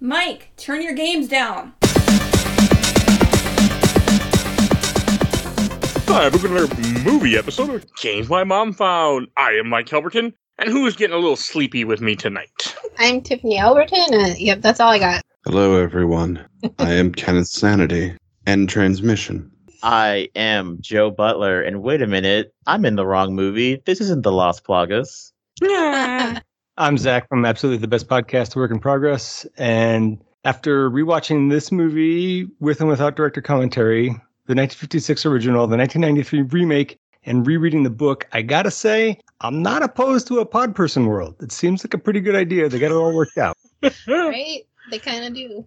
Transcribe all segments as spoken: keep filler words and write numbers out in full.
Mike, turn your games down. Hi, we're going to another movie episode of Games My Mom Found. I am Mike Helberton, and who is getting a little sleepy with me tonight? I'm Tiffany Alberton, and yep, that's all I got. Hello, everyone. I am Kenneth Sanity. End transmission. I am Joe Butler, and wait a minute, I'm in the wrong movie. This isn't The Lost Plagas. I'm Zach from Absolutely the Best Podcast, Work in Progress, and after rewatching this movie with and without director commentary, the nineteen fifty-six original, the nineteen ninety-three remake, and rereading the book, I gotta say, I'm not opposed to a pod person world. It seems like a pretty good idea. They got it all worked out. Right? They kind of do.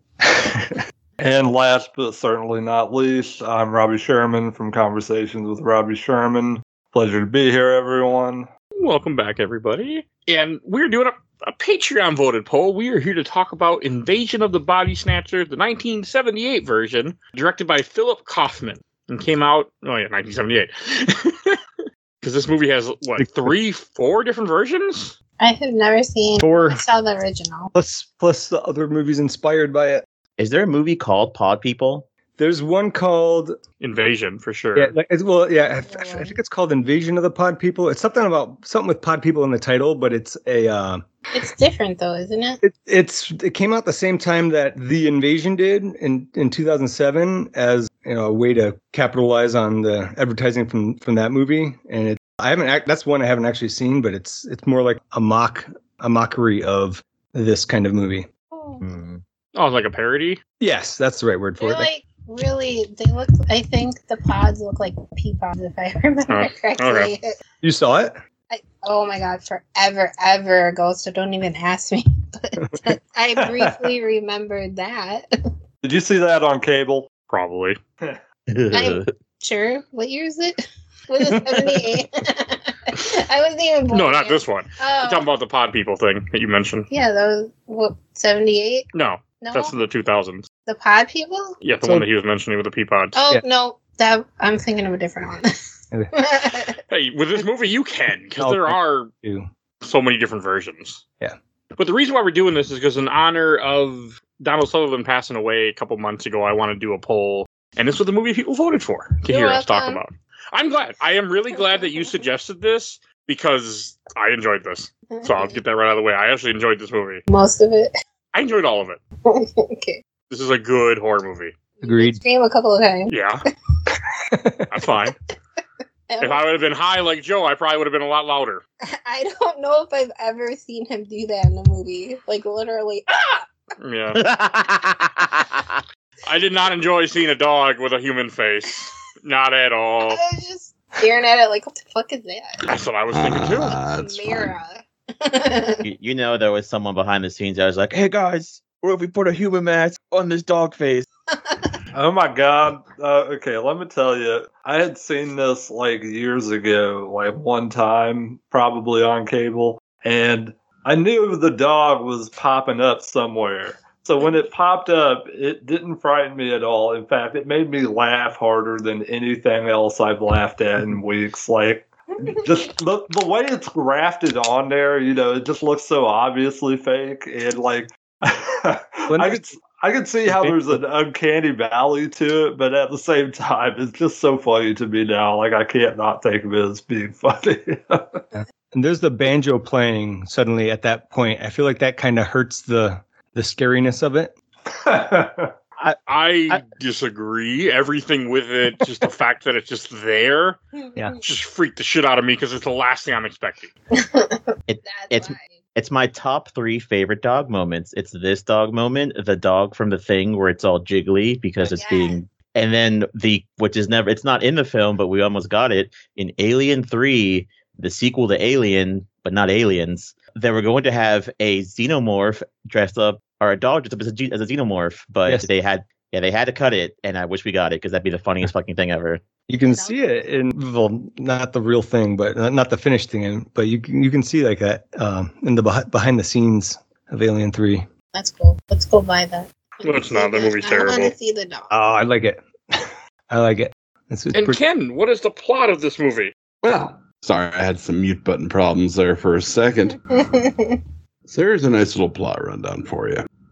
And last but certainly not least, I'm Robbie Sherman from Conversations with Robbie Sherman. Pleasure to be here, everyone. Welcome back, everybody. And we're doing a, a Patreon voted poll. We are here to talk about Invasion of the Body Snatchers, the nineteen seventy-eight version, directed by Philip Kaufman, and came out, oh yeah, nineteen seventy-eight. Because this movie has, what, three, four different versions? I have never seen Four. I saw the original. Plus, plus the other movies inspired by it. Is there a movie called Pod People? There's one called Invasion, for sure. yeah, like, it's, well, yeah, I, I think it's called Invasion of the Pod People. It's something about something with Pod People in the title, but it's a uh, It's different though, isn't it? it, it's it came out the same time that The Invasion did in in two thousand seven as you know a way to capitalize on the advertising from from that movie. And it I haven't act, that's one I haven't actually seen, but it's it's more like a mock a mockery of this kind of movie. Oh. Hmm. Oh, it's like a parody? Yes, that's the right word for They're it. like really. They look. I think the pods look like pea pods, if I remember Oh, correctly. okay. You saw it? I, oh my god, forever, ever ago. So don't even ask me. But I briefly remembered that. Did you see that on cable? Probably. I'm sure. What year is it? Was it seventy-eight? I wasn't even born No, not yet. this one. Oh. You're talking about the Pod People thing that you mentioned. Yeah, that was what seventy-eight. No, No, that's in the two thousands. the pod people. Yeah, the So- one that he was mentioning with the pea pods. Oh Yeah. no, that I'm thinking of a different one. Hey, with this movie, you can, because Oh, there thank are you. so many different versions. Yeah. But the reason why we're doing this is because in honor of Donald Sutherland passing away a couple months ago, I want to do a poll. And this was the movie people voted for to You're hear us talk welcome. about. I'm glad. I am really glad that you suggested this because I enjoyed this. So I'll get that right out of the way. I actually enjoyed this movie. Most of it. I enjoyed all of it. Okay. This is a good horror movie. Agreed. Scream a couple of times. Yeah. That's fine. If I would have been high like Joe, I probably would have been a lot louder. I don't know if I've ever seen him do that in a movie. Like literally. Ah! Yeah. I did not enjoy seeing a dog with a human face. Not at all. I was just staring at it like, what the fuck is that? That's what I was thinking too. Ah, that's fine. Mira. you, you know there was someone behind the scenes that was like, hey guys, what if we put a human mask on this dog face? Oh my god. Uh, okay, let me tell you. I had seen this like years ago, like one time, probably on cable, and I knew the dog was popping up somewhere. So when it popped up, it didn't frighten me at all. In fact, it made me laugh harder than anything else I've laughed at in weeks. Like, just the, the way it's grafted on there, you know, it just looks so obviously fake. And like, I could I could see how there's an uncanny valley to it, but at the same time, it's just so funny to me now. Like, I can't not think of it as being funny. And there's the banjo playing suddenly at that point. I feel like that kind of hurts the the scariness of it. I, I- disagree. Everything with it, just the fact that it's just there, Yeah. just freaked the shit out of me because it's the last thing I'm expecting. It, That's it's why. it's my top three favorite dog moments. It's this dog moment, the dog from The Thing where it's all jiggly because it's Yeah. being, and then the which is never, it's not in the film, but we almost got it in Alien three, the sequel to Alien, but not Aliens. They were going to have a xenomorph dressed up, or a dog dressed up as a, ge- as a xenomorph, but Yes. they had, yeah, they had to cut it, and I wish we got it because that'd be the funniest fucking thing ever. You can see it in, well, not the real thing, but not, not the finished thing, but you can, you can see like that um, in the beh- behind the scenes of Alien three. Let's go. Let's go buy that. No, it's not. The movie's I want terrible. to see the dog. Oh, I like it. I like it. It's, it's And pretty- Ken, what is the plot of this movie? Well, sorry, I had some mute button problems there for a second. So here's a nice little plot rundown for you.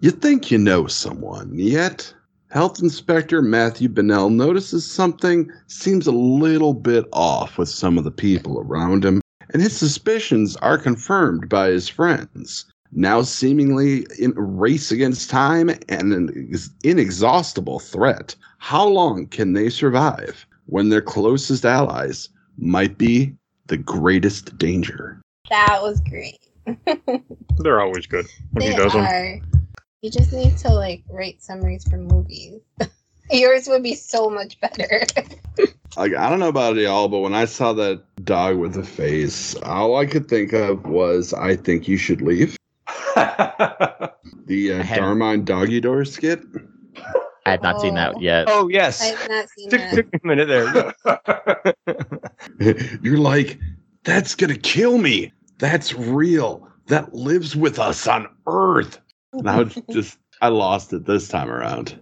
You think you know someone, yet Health Inspector Matthew Bennell notices something seems a little bit off with some of the people around him, and his suspicions are confirmed by his friends. Now seemingly in a race against time and an inexhaustible threat, how long can they survive when their closest allies might be the greatest danger? That was great. They're always good when They he does them. are. You just need to like write summaries for movies. Yours would be so much better. Like, I don't know about y'all, but when I saw that dog with the face, all I could think of was, I think you should leave. The uh, I haven't- Darmine Doggy Door skit. I have not seen Oh. that yet. Oh yes. I have not seen Took, that. took me a minute there. You're like, that's gonna kill me. That's real. That lives with us on Earth. And I was just, I lost it this time around.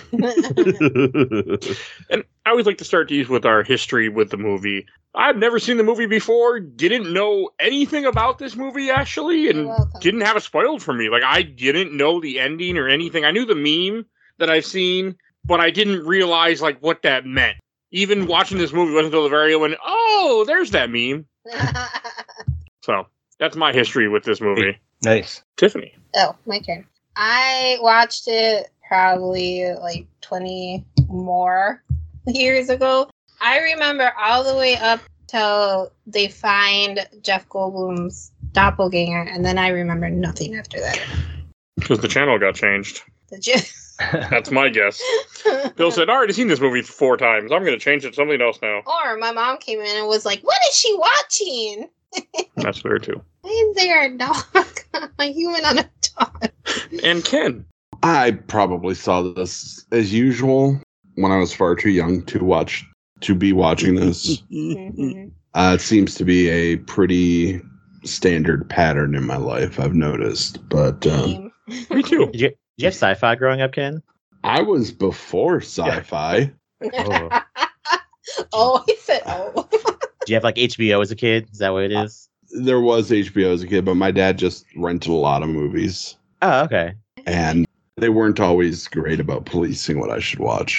And I always like to start these with our history with the movie. I've never seen the movie before, didn't know anything about this movie actually, and You're welcome. didn't have it spoiled for me. Like, I didn't know the ending or anything. I knew the meme that I've seen, but I didn't realize like what that meant. Even watching this movie wasn't until the very end when, oh, there's that meme. So that's my history with this movie. Nice. Tiffany. Oh, my turn. I watched it probably like twenty more years ago. I remember all the way up till they find Jeff Goldblum's doppelganger, and then I remember nothing after that. Because the channel got changed. The Je- That's my guess. Bill said, I already seen this movie four times. I'm going to change it to something else now. Or my mom came in and was like, "What is she watching? That's fair too. Why is there a dog? A human on a dog?" And Ken. I probably saw this as usual when I was far too young to watch, to be watching this. Mhm. Uh, it seems to be a pretty standard pattern in my life, I've noticed. But um, Same. Me too. Did you, did you have sci-fi growing up, Ken? I was before sci-fi. Oh. Oh, he said, "Oh." Did you have like H B O as a kid? Is that what it is? There was H B O as a kid, but my dad just rented a lot of movies. Oh, okay. And they weren't always great about policing what I should watch.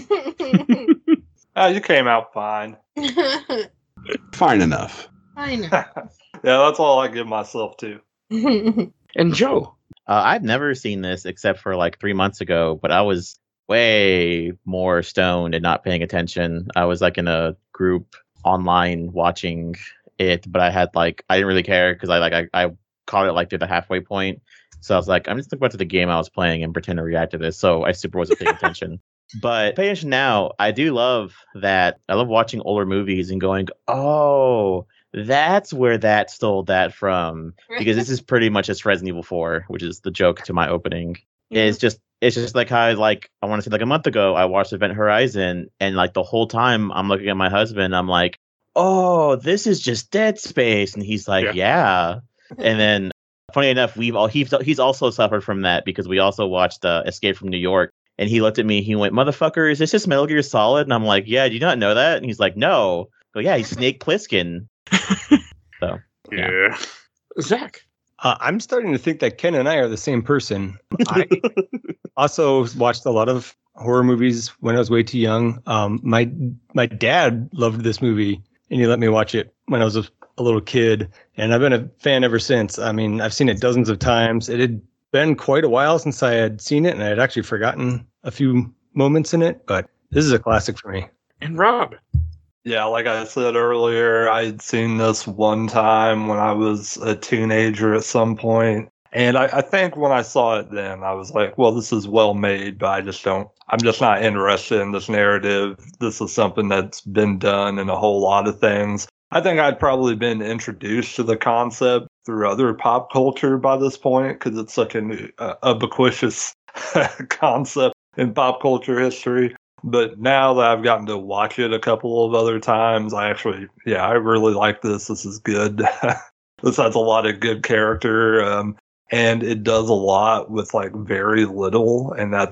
Oh, you came out fine. Fine enough. I know. Yeah, that's all I give myself to. And Joe. Uh, I've never seen this except for like three months ago, but I was way more stoned and not paying attention. I was like in a group online watching it, but I had like I didn't really care because I like I, I caught it like through the halfway point. So I was like, I'm just thinking about the game I was playing and pretend to react to this. So I super wasn't paying attention. But pay attention now. I do love that. I love watching older movies and going, oh, that's where that stole that from. Because this is pretty much just Resident Evil four, which is the joke to my opening. It's just it's just like how I like I want to say like a month ago I watched Event Horizon, and like the whole time I'm looking at my husband, I'm like, oh, this is just Dead Space, and he's like, Yeah. yeah. And then funny enough, we've all he's he's also suffered from that because we also watched uh, Escape from New York, and he looked at me, he went, motherfucker, is this just Metal Gear Solid? And I'm like, yeah, do you not know that? And he's like, no. I go, yeah, he's Snake Plissken. So Yeah. Yeah. Zach. Uh, I'm starting to think that Ken and I are the same person. I also watched a lot of horror movies when I was way too young. Um, my my dad loved this movie, and he let me watch it when I was a, a little kid, and I've been a fan ever since. I mean, I've seen it dozens of times. It had been quite a while since I had seen it, and I had actually forgotten a few moments in it, but this is a classic for me. And Rob. Yeah, like I said earlier, I had seen this one time when I was a teenager at some point. And I, I think when I saw it then, I was like, well, this is well made, but I just don't, I'm just not interested in this narrative. This is something that's been done in a whole lot of things. I think I'd probably been introduced to the concept through other pop culture by this point, because it's such an uh, ubiquitous concept in pop culture history. But now that I've gotten to watch it a couple of other times, I actually, yeah, I really like this. This is good. This has a lot of good character, um, and it does a lot with like very little. And that's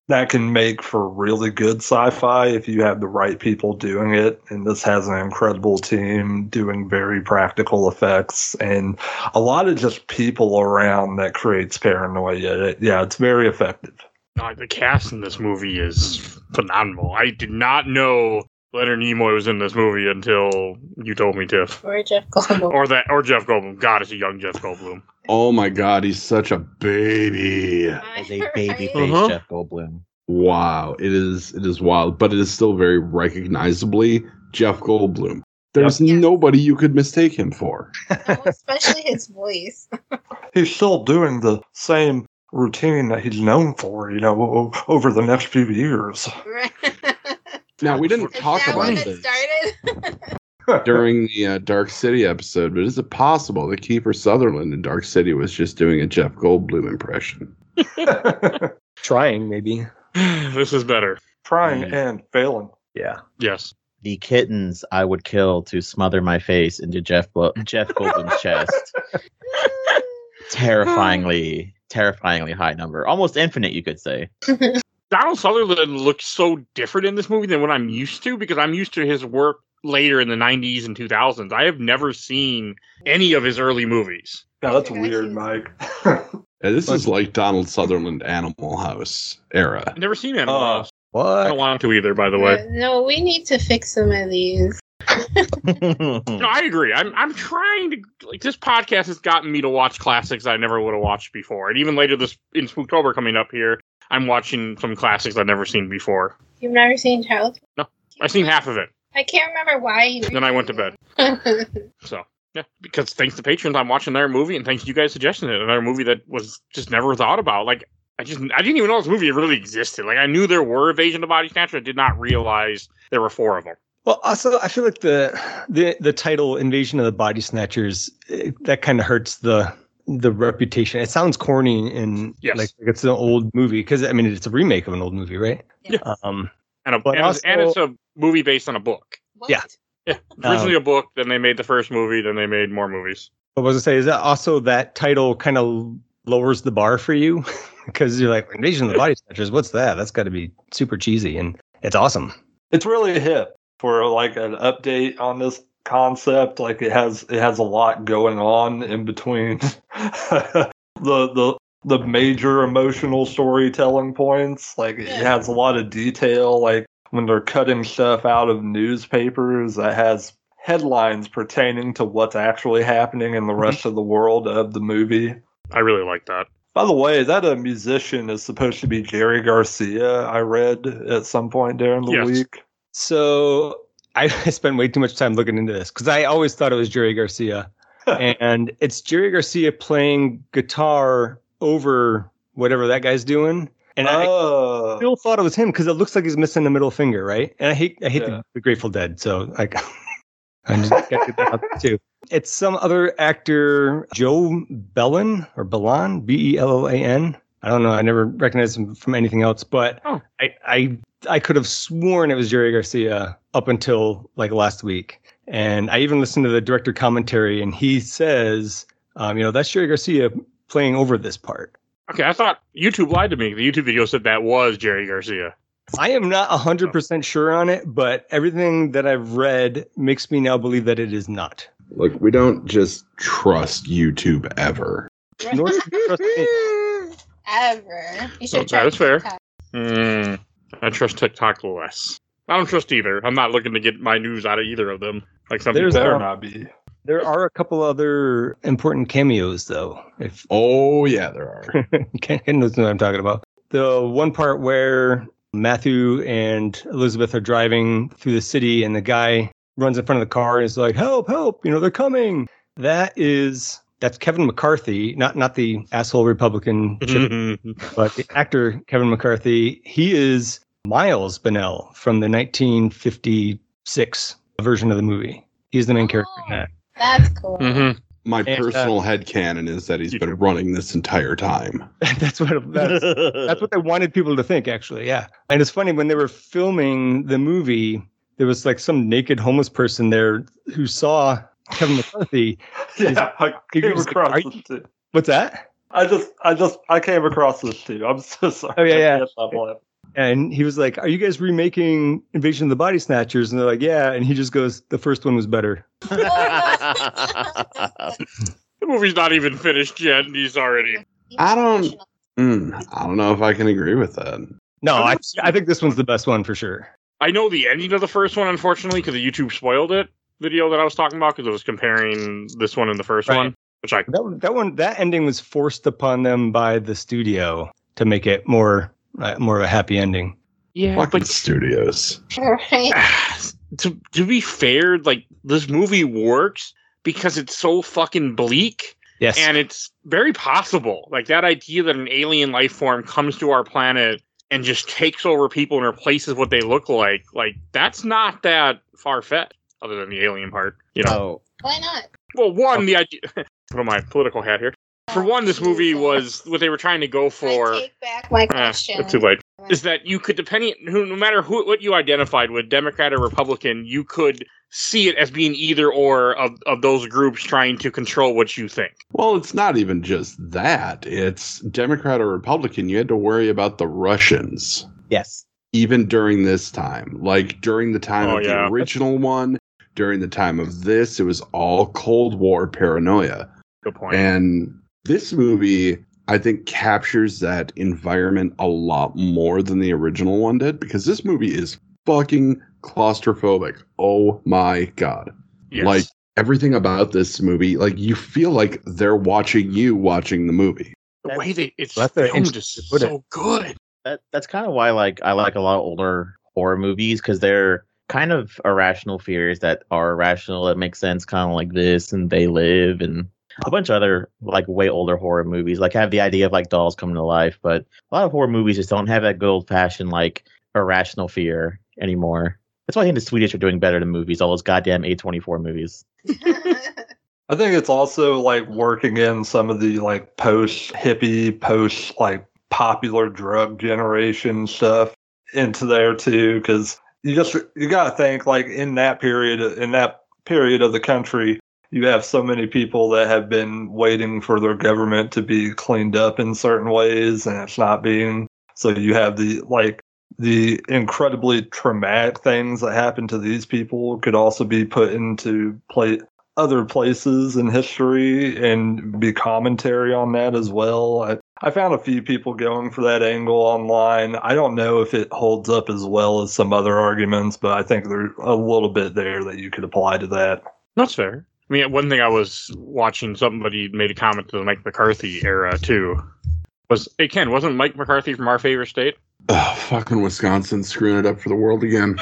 that can make for really good sci-fi if you have the right people doing it. And this has an incredible team doing very practical effects and a lot of just people around that creates paranoia. It, yeah, it's very effective. Uh, the cast in this movie is phenomenal. I did not know Leonard Nimoy was in this movie until you told me, Tiff. Or Jeff Goldblum. Or that, or Jeff Goldblum. God, it's a young Jeff Goldblum. Oh my God, he's such a baby. As a baby face Uh-huh. Jeff Goldblum. Wow, it is it is wild, but it is still very recognizably Jeff Goldblum. There's Yep. nobody you could mistake him for. No, especially his voice. He's still doing the same routine that he's known for, you know, o- over the next few years. Right. Now, we didn't Is talk that about when it this started? during the uh, Dark City episode, but is it possible that Kiefer Sutherland in Dark City was just doing a Jeff Goldblum impression? Trying, maybe. This is better. Trying Mm. and failing. Yeah. Yes. The kittens I would kill to smother my face into Jeff Blo- Jeff Goldblum's chest. Terrifyingly, terrifyingly high number. Almost infinite, you could say. Donald Sutherland looks so different in this movie than what I'm used to because I'm used to his work later in the nineties and two thousands. I have never seen any of his early movies. Yeah, that's weird, Mike. Yeah, this is like Donald Sutherland Animal House era. I've never seen Animal Uh, House. I don't What? want to either, by the way. No, we need to fix some of these. No, I agree. I'm I'm trying to like this podcast has gotten me to watch classics I never would have watched before. And even later this in Spooktober coming up here, I'm watching some classics I've never seen before. You've never seen Childhood? No. I've seen half of it. I can't remember why. You Then I went to bed. So yeah, because thanks to patrons, I'm watching their movie, and thanks to you guys suggesting it, another movie that was just never thought about. Like I just I didn't even know this movie really existed. Like I knew there were Invasion of the Body Snatchers, I did not realize there were four of them. Well, also, I feel like the the the title "Invasion of the Body Snatchers" it, that kind of hurts the the reputation. It sounds corny and Yes. like it's an old movie because I mean it's a remake of an old movie, right? Yeah. Um, And a But and, it's, and also- it's a movie based on a book. What? Yeah. Yeah, originally a book, then they made the first movie, then they made more movies. what was I say? Is that also that title kind of lowers the bar for you because you're like "Invasion of the Body Snatchers"? What's that? That's got to be super cheesy, and it's awesome. It's really hip for like an update on this concept. Like it has it has a lot going on in between the the the major emotional storytelling points. Like it Yeah. has a lot of detail. Like when they're cutting stuff out of newspapers that has headlines pertaining to what's actually happening in the rest of the world of the movie. I really like that. By the way, that a musician is supposed to be Jerry Garcia, I read at some point during the Yes. week. So I spent way too much time looking into this because I always thought it was Jerry Garcia, and it's Jerry Garcia playing guitar over whatever that guy's doing. And I oh. still thought it was him because it looks like he's missing the middle finger, right? And I hate I hate Yeah. the, the Grateful Dead, so like I just got to get that out there too. It's some other actor, Joe Bellin or Bellan, B E L L A N. I don't know. I never recognized him from anything else, but Oh. I, I I could have sworn it was Jerry Garcia up until like last week. And I even listened to the director commentary, and he says, um, you know, that's Jerry Garcia playing over this part. Okay, I thought YouTube lied to me. The YouTube video said that was Jerry Garcia. I am not one hundred percent sure on it, but everything that I've read makes me now believe that it is not. Like, we don't just trust YouTube ever. Nor should you trust me. Ever. You should Okay, try that's fair. TikTok. Mm, I trust TikTok less. I don't trust either. I'm not looking to get my news out of either of them. Like some There's people Better are. not be. There are a couple other important cameos, though. If Oh, yeah, there are. Ken knows what I'm talking about. The one part where Matthew and Elizabeth are driving through the city, and the guy runs in front of the car and is like, "Help! Help! You know they're coming." That is that's Kevin McCarthy, not not the asshole Republican, chip, but the actor Kevin McCarthy. He is Miles Bennell from the nineteen fifty-six version of the movie. He's the main character in that. That's cool. Mm-hmm. My And, uh, personal headcanon is that he's been running this entire time. that's what that's, that's what they wanted people to think, actually. Yeah. And it's funny, when they were filming the movie, there was like some naked homeless person there who saw Kevin McCarthy. Yeah, I He came was like, across "Are this too. What's that? I just, I just, I came across this too. I'm so sorry. Oh, yeah, I yeah. can't stop laughing. And he was like, "Are you guys remaking Invasion of the Body Snatchers?" And they're like, "Yeah." And he just goes, "The first one was better." The movie's not even finished yet, and he's already. I don't. Mm, I don't know if I can agree with that. No, I I think this one's the best one for sure. I know the ending of the first one, unfortunately, because the YouTube spoiled it. Video that I was talking about because it was comparing this one and the first Right. one, which I That one, that one, that ending was forced upon them by the studio to make it more uh, more of a happy ending. yeah, Fucking but studios. Right. to to be fair, like this movie works because it's so fucking bleak. Yes, And it's very possible, like that idea that an alien life form comes to our planet and just takes over people and replaces what they look like. Like that's not that far fetched, other than the alien part. You know. Oh, Why not? Well, one, the idea. Put on my political hat here. For one, this movie was what they were trying to go for. I take back my Eh, question. it's too late. Is that you could, depending, who, no matter who, what you identified with, Democrat or Republican, you could see it as being either or of, of those groups trying to control what you think. Well, it's not even just that. It's Democrat or Republican. You had to worry about the Russians, yes. even during this time. Like during the time Oh, of yeah. the original one, during the time of this, it was all Cold War paranoia. Good point. And this movie, I think, captures that environment a lot more than the original one did, because this movie is fucking claustrophobic. Oh my God. Yes. Like, everything about this movie, like, you feel like they're watching you watching the movie. the way that it's Well, that's very filmed interesting is to put it. so good. That that's kind of why like I like a lot of older horror movies because they're kind of irrational fears that are irrational that make sense, kind of like this and They Live and a bunch of other like way older horror movies. Like have the idea of like dolls coming to life, but a lot of horror movies just don't have that good old fashioned like irrational fear anymore. That's why I think the Swedish are doing better than movies. All those goddamn A twenty-four movies. I think it's also like working in some of the like post hippie, post like popular drug generation stuff into there too, because you just you got to think like in that period in that period of the country, you have so many people that have been waiting for their government to be cleaned up in certain ways, and it's not being. So you have the like the incredibly traumatic things that happen to these people could also be put into play other places in history and be commentary on that as well. I, I found a few people going for that angle online. I don't know if it holds up as well as some other arguments, but I think there's a little bit there that you could apply to that. That's fair. I mean, one thing I was watching, somebody made a comment to the Mike McCarthy era too. Was hey Ken, wasn't Mike McCarthy from Our Favorite State? Ugh, fucking Wisconsin screwing it up for the world again.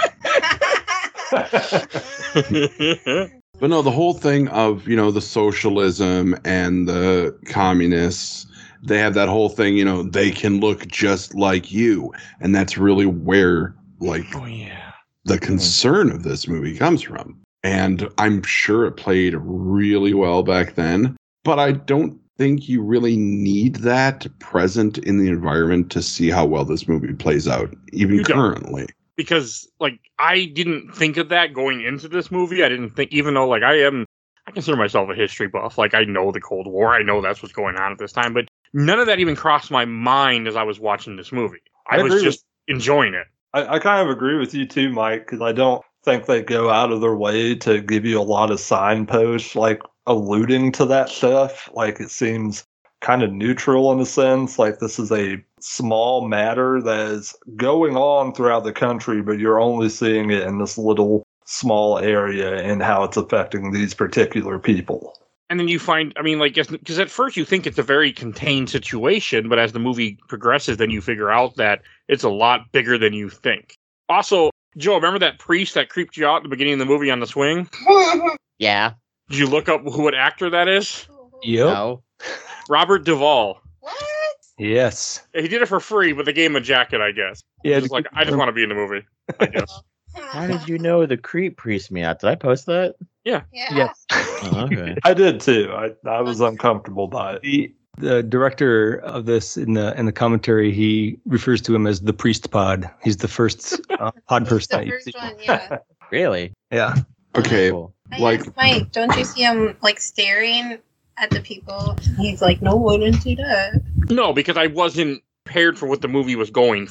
But no, the whole thing of, you know, the socialism and the communists, they have that whole thing, you know, they can look just like you. And that's really where, like, Oh yeah. the concern of this movie comes from. And I'm sure it played really well back then, but I don't think you really need that present in the environment to see how well this movie plays out, even You don't. currently. Because like I didn't think of that going into this movie. I didn't think, even though like I am, I consider myself a history buff. Like I know the Cold War. I know that's what's going on at this time. But none of that even crossed my mind as I was watching this movie. I, I was agree just enjoying it. I, I kind of agree with you too, Mike, because I don't think they go out of their way to give you a lot of signposts like alluding to that stuff. Like it seems kind of neutral in a sense. Like this is a small matter that is going on throughout the country, but you're only seeing it in this little small area and how it's affecting these particular people. And then you find, I mean, like, because at first you think it's a very contained situation, but as the movie progresses, then you figure out that it's a lot bigger than you think. Also, Joe, remember that priest that creeped you out at the beginning of the movie on the swing? Yeah. Did you look up who what actor that is? Yep. No. Robert Duvall. What? Yes. He did it for free, but they gave him a jacket, I guess. Yeah. Just like, I just want to be in the movie, I guess. How did you know the creep priest me out? Did I post that? Yeah. Yes. Oh, okay. I did too. I, I was uncomfortable by it. The the director of this in the in the commentary, he refers to him as the priest pod. He's the first uh, pod person The that you first see. one, yeah. Really? Yeah. Okay, Cool. I Like- asked Mike, don't you see him like staring at the people? He's like, no, I didn't see that. No, because I wasn't prepared for what the movie was going for.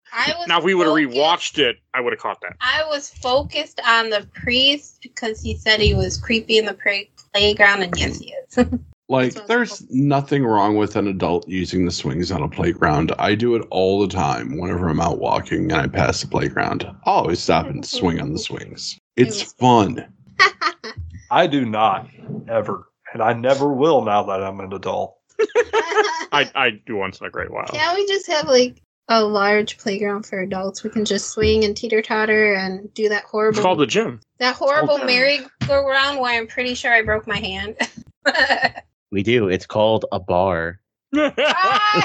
I was Now, if we would have focused- rewatched it, I would have caught that. I was focused on the priest because he said he was creepy in the play- playground, and yes, he is. Like, That's what there's nothing wrong with an adult using the swings on a playground. I do it all the time whenever I'm out walking and I pass the playground. I'll always stop and swing on the swings. It's fun. I do not, ever. And I never will now that I'm an adult. I, I do once in a great while. Can't we just have like a large playground for adults? We can just swing and teeter totter and do that It's horrible, called the gym. that horrible called- merry-go-round where I'm pretty sure I broke my hand. We do. It's called a bar. I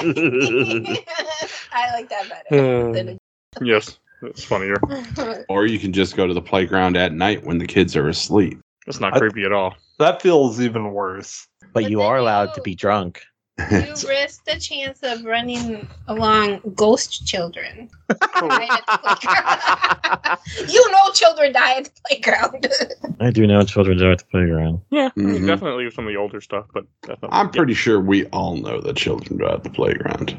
like that better. than Yes, it's funnier. a- Or you can just go to the playground at night when the kids are asleep. It's not I- creepy at all. That feels even worse. But But you then are allowed to you- be drunk. You risk the chance of running along ghost children. Right at the playground. You know children die at the playground. I do know children are at the playground. Yeah, I mean, Mhm. definitely some of the older stuff, but definitely. I'm pretty sure we all know that children go at the playground.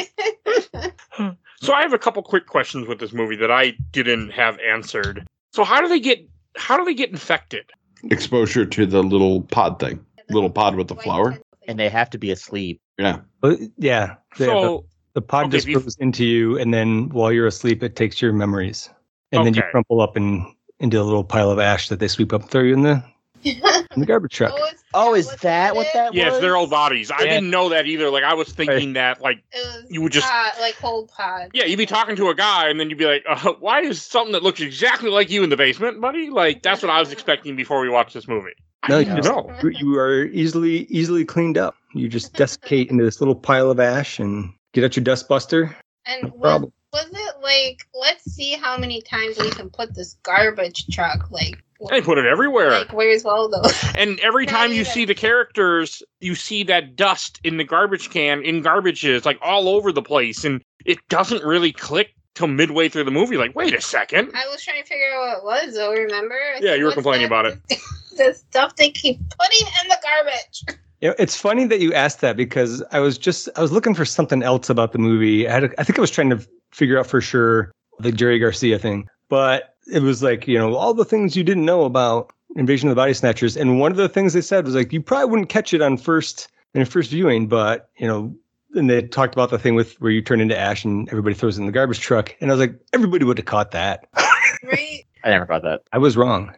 So I have a couple quick questions with this movie that I didn't have answered. So how do they get how do they get infected? Exposure to the little pod thing. Little pod with the flower. And they have to be asleep. Yeah. But yeah, the, the, So the pod okay, just bef- goes into you, and then while you're asleep, it takes your memories, and then you Okay. crumple up and into a little pile of ash that they sweep up throw you in the in the garbage truck. Oh, is that what that yes, was? they're old bodies. I Yeah. didn't know that either. Like I was thinking that like It was You would just- pod, like whole pod. yeah, you'd be talking to a guy and then you'd be like, uh, why is something that looks exactly like you in the basement, buddy? Like that's what I was expecting before we watched this movie. No, I you didn't just- know. You- You are easily easily cleaned up. You just desiccate into this little pile of ash and get out your dust buster. And No was, problem. was it like, let's see how many times we can put this garbage truck, like, They put it everywhere. like where's Waldo? And every Not time you even. see the characters, you see that dust in the garbage can, in garbages, like all over the place. And it doesn't really click till midway through the movie. Like, wait a second. I was trying to figure out what it was, though, remember? I Yeah, said, you were "What's complaining that- about it." The stuff they keep putting in the garbage. You know, it's funny that you asked that because I was just I was looking for something else about the movie. I had a, I think I was trying to figure out for sure the Jerry Garcia thing, but it was like, you know, all the things you didn't know about Invasion of the Body Snatchers, and one of the things they said was like you probably wouldn't catch it on first in first viewing, but you know, and they talked about the thing with where you turn into ash and everybody throws it in the garbage truck, and I was like, everybody would have caught that. Right? I never got that. I was wrong.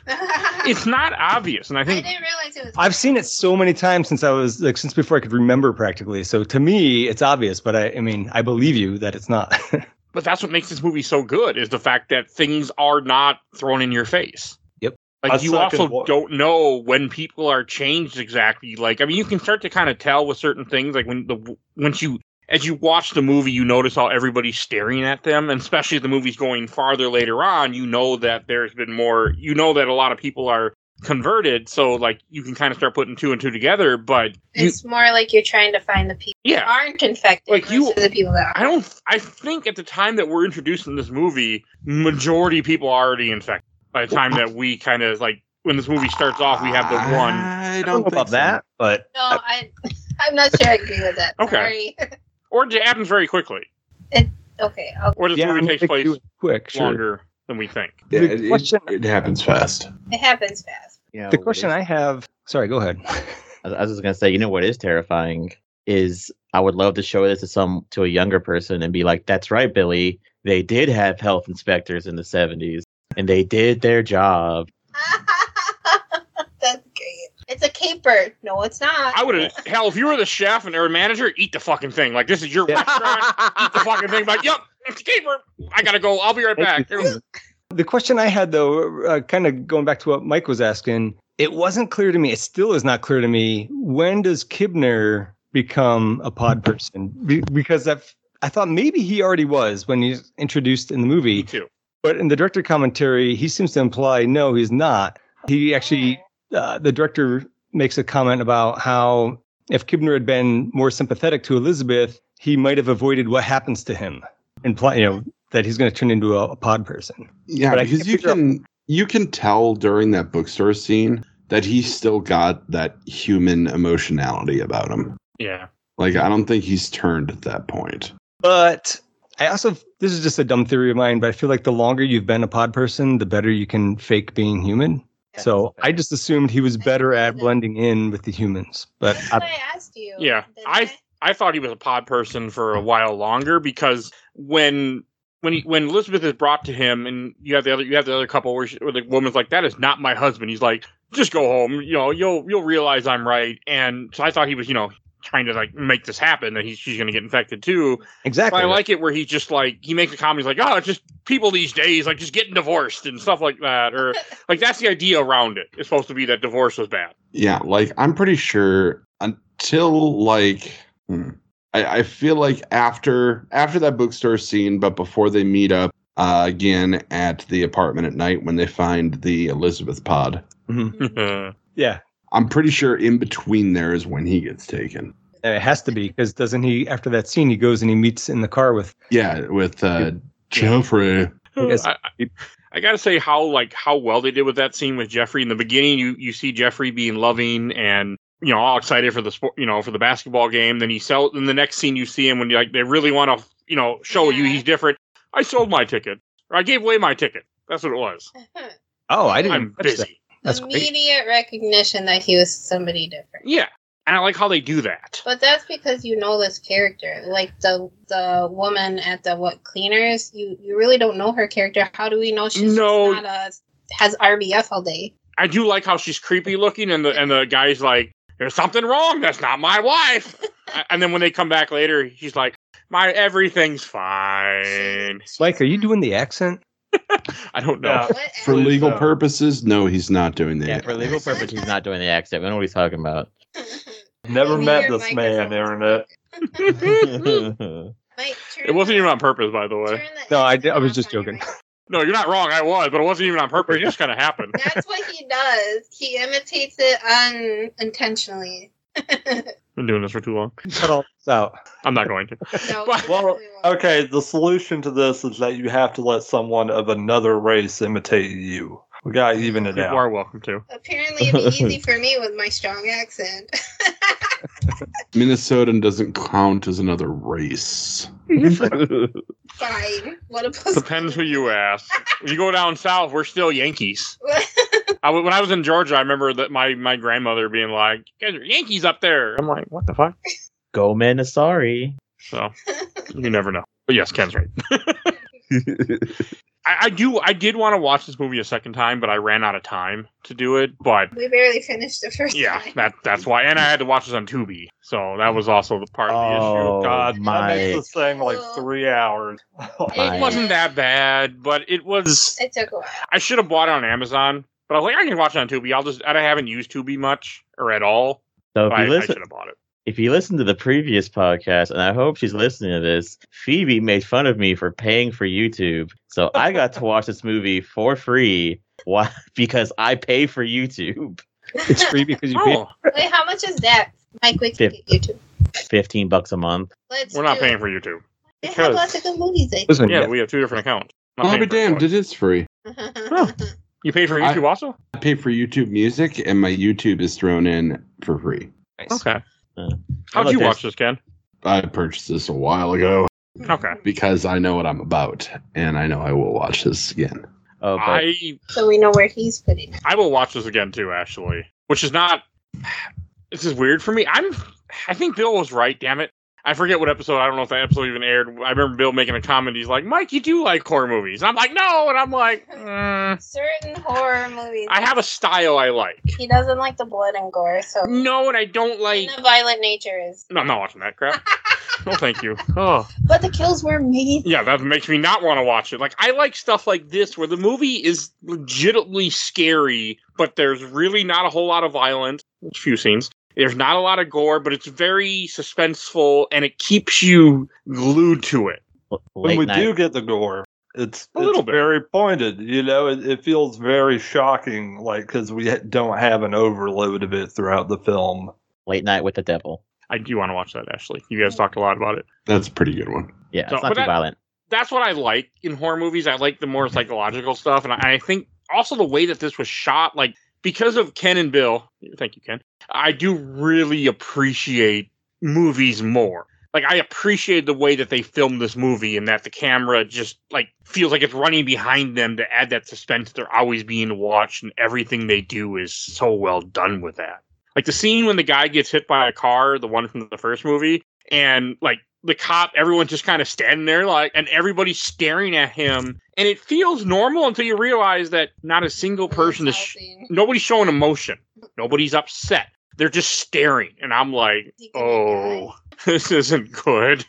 I It's not obvious. And I didn't think, realize it was. I've seen it so many times since I was like since before I could remember practically. So to me, it's obvious, but I, I mean, I believe you that it's not. but that's what makes this movie so good is the fact that things are not thrown in your face. Yep. Like I you second also what- don't know when people are changed exactly. Like, I mean, you can start to kind of tell with certain things. Like when the, once you, as you watch the movie, you notice how everybody's staring at them, and especially if the movie's going farther later on, you know that there's been more, you know that a lot of people are converted, so like you can kind of start putting two and two together, but you, It's more like you're trying to find the people yeah, who aren't infected Like, you- versus the people that I are. don't, I think at the time that we're introduced in this movie, majority of people are already infected by the time that we kind of like, when this movie starts off, we have the one. I I don't don't know think about so. that, but No, I, I'm not sure I agree with that. Okay. Sorry. Or it happens very quickly. Okay. I'll, Or this Yeah, I movie mean, takes they place do it quick, sure. longer than we think. Yeah, The it, it- question- it happens fast. it happens fast. you know, The what question is- I have, sorry, go ahead. I was- I was just gonna say, you know what is terrifying is I would love to show this to some to a younger person and be like, "That's right, Billy. They did have health inspectors in the seventies, and they did their job." That's great. It's a caper. No, it's not. I would have, hell, if you were the chef and or manager, eat the fucking thing. Like, this is your Yeah. restaurant, eat the fucking thing. Like, yep, it's a caper. I gotta go. I'll be right back. The question I had, though, uh, kind of going back to what Mike was asking, it wasn't clear to me. It still is not clear to me. When does Kibner become a pod person? Be- because I've, I thought maybe he already was when he's introduced in the Me movie. too. But in the director commentary, he seems to imply, no, he's not. He actually, uh, the director makes a comment about how if Kibner had been more sympathetic to Elizabeth, he might have avoided what happens to him. Imply, you know, that he's going to turn into a, a pod person. Yeah, But I because can't you figure out- can you can tell during that bookstore scene that he's still got that human emotionality about him. Yeah. Like I don't think he's turned at that point. But I also, this is just a dumb theory of mine, but I feel like the longer you've been a pod person, the better you can fake being human. So I just assumed he was better at blending in with the humans. But That's what I asked you. Yeah, didn't I I thought he was a pod person for a while longer because when when he, when Elizabeth is brought to him and you have the other you have the other couple where, she, where the woman's like, that is not my husband. He's like, just go home. You know, you'll you'll realize I'm right. And so I thought he was, you know, trying to like make this happen that he's she's going to get infected too. exactly. But I like it where he just like he makes a comment. He's like, oh, it's just people these days like just getting divorced and stuff like that, or like that's the idea around it. It's supposed to be that divorce was bad. Yeah, like I'm pretty sure until like hmm, I, I feel like after after that bookstore scene, but before they meet up uh, again at the apartment at night when they find the Elizabeth pod, Mhm. Yeah. I'm pretty sure in between there is when he gets taken. And it has to be, because doesn't he, after that scene, he goes and he meets in the car with, Yeah, with uh, Jeffrey. Yes. I, I, I gotta say how like how well they did with that scene with Jeffrey in the beginning. You you see Jeffrey being loving and you know all excited for the sport, you know, for the basketball game. Then he sell. In the next scene, you see him when like they really want to you know show you he's different. I sold my ticket, or I gave away my ticket. That's what it was. oh, I didn't I'm catch that. busy. That's great. Immediate recognition that he was somebody different. Yeah, and I like how they do that. But that's because you know this character. Like the the woman at the what cleaners, you, you really don't know her character. How do we know she's No. not a has R B F all day? I do like how she's creepy looking, and the and the guy's like, "There's something wrong. That's not my wife." And then when they come back later, he's like, "My everything's fine." Mike, are you doing the accent? I don't know. Yeah. What For Please legal don't. purposes, no, he's not doing that. Yeah, for legal purpose, he's not doing the accent. We know what he's talking about. Never Maybe met your this man, microphone's Internet. That's Mike, turn It wasn't the- even on purpose, by the way. turn the No, I, accent I was off just on your joking. mic. No, you're not wrong. I was, but it wasn't even on purpose. It just kind of happened. That's what he does. He imitates it unintentionally. Been doing this for too long. Cut all this out. I'm not going to. No, Well, we Well, won't. okay, the solution to this is that you have to let someone of another race imitate you. We gotta even it People out. are welcome to. Apparently, it'd be easy for me with my strong accent. Minnesotan doesn't count as another race. Fine. What a pussy. Depends who you ask. When you go down south, we're still Yankees. I, when I was in Georgia, I remember that my, my grandmother being like, "You guys are Yankees up there." I'm like, "What the fuck?" Go men, sorry. So you never know. But yes, Ken's right. I, I do. I did want to watch this movie a second time, but I ran out of time to do it. But We barely finished the first yeah, time. that that's why. And I had to watch this on Tubi, so that was also the part of the issue. Oh, God, my. that makes this thing like three hours. My- It wasn't that bad, but it was. It took a while. I should have bought it on Amazon, but I was like, I can watch it on Tubi. I'll just. I haven't used Tubi much or at all. So if I, you I listen, should have bought it. if you listen to the previous podcast, and I hope she's listening to this, Phoebe made fun of me for paying for YouTube. So I got to watch this movie for free. Why? Because I pay for YouTube. It's free because you paid. Oh, Wait, how much is that? Mike, we can Fif- get YouTube. Fifteen bucks a month. Let's we're not do paying it. for YouTube. They have because- lots of good movies. They Listen, Yeah, yeah, we have two different accounts. Not Oh, paying but for it damn, twice. it is free. You pay for YouTube also? I pay for YouTube Music, and my YouTube is thrown in for free. nice. Okay. Uh, How'd look, you there's- watch this, Ken? I purchased this a while ago Okay. because I know what I'm about, and I know I will watch this again. Oh, but I So we know where he's putting it. I will watch this again too, actually. Which is not. This is weird for me. I'm. I think Bill was right. Damn it. I forget what episode. I don't know if that episode even aired. I remember Bill making a comment. He's like, "Mike, you do like horror movies." And I'm like, "No," and I'm like, mm, Certain horror movies. "I have a style I like." He doesn't like the blood and gore, so No, and I don't like. the violent nature is. No, I'm not watching that crap. No, thank you. Oh, But the kills were amazing. yeah, that makes me not want to watch it. Like, I like stuff like this where the movie is legitimately scary, but there's really not a whole lot of violence. A few scenes. There's not a lot of gore, but it's very suspenseful, and it keeps you glued to it. l- When late we night. do get the gore, it's, A it's little bit. very pointed. You know, it, it feels very shocking, like because we ha- don't have an overload of it throughout the film. Late Night with the Devil. I do want to watch that, Ashley. You guys talked a lot about it. That's a pretty good one. Yeah, So- it's but not too that- violent. That's what I like in horror movies. I like the more psychological stuff, and I, I think also the way that this was shot, like, because of Ken and Bill, thank you, Ken, I do really appreciate movies more. like I appreciate the way that they filmed this movie and that the camera just like feels like it's running behind them to add that suspense. They're always being watched, and everything they do is so well done with that. Like the scene when the guy gets hit by a car, the one from the first movie, and like the cop, everyone's just kind of standing there, like, and everybody's staring at him, and it feels normal until you realize that not a single person is, sh- nobody's showing emotion, nobody's upset. They're just staring, and I'm like, oh, this isn't good.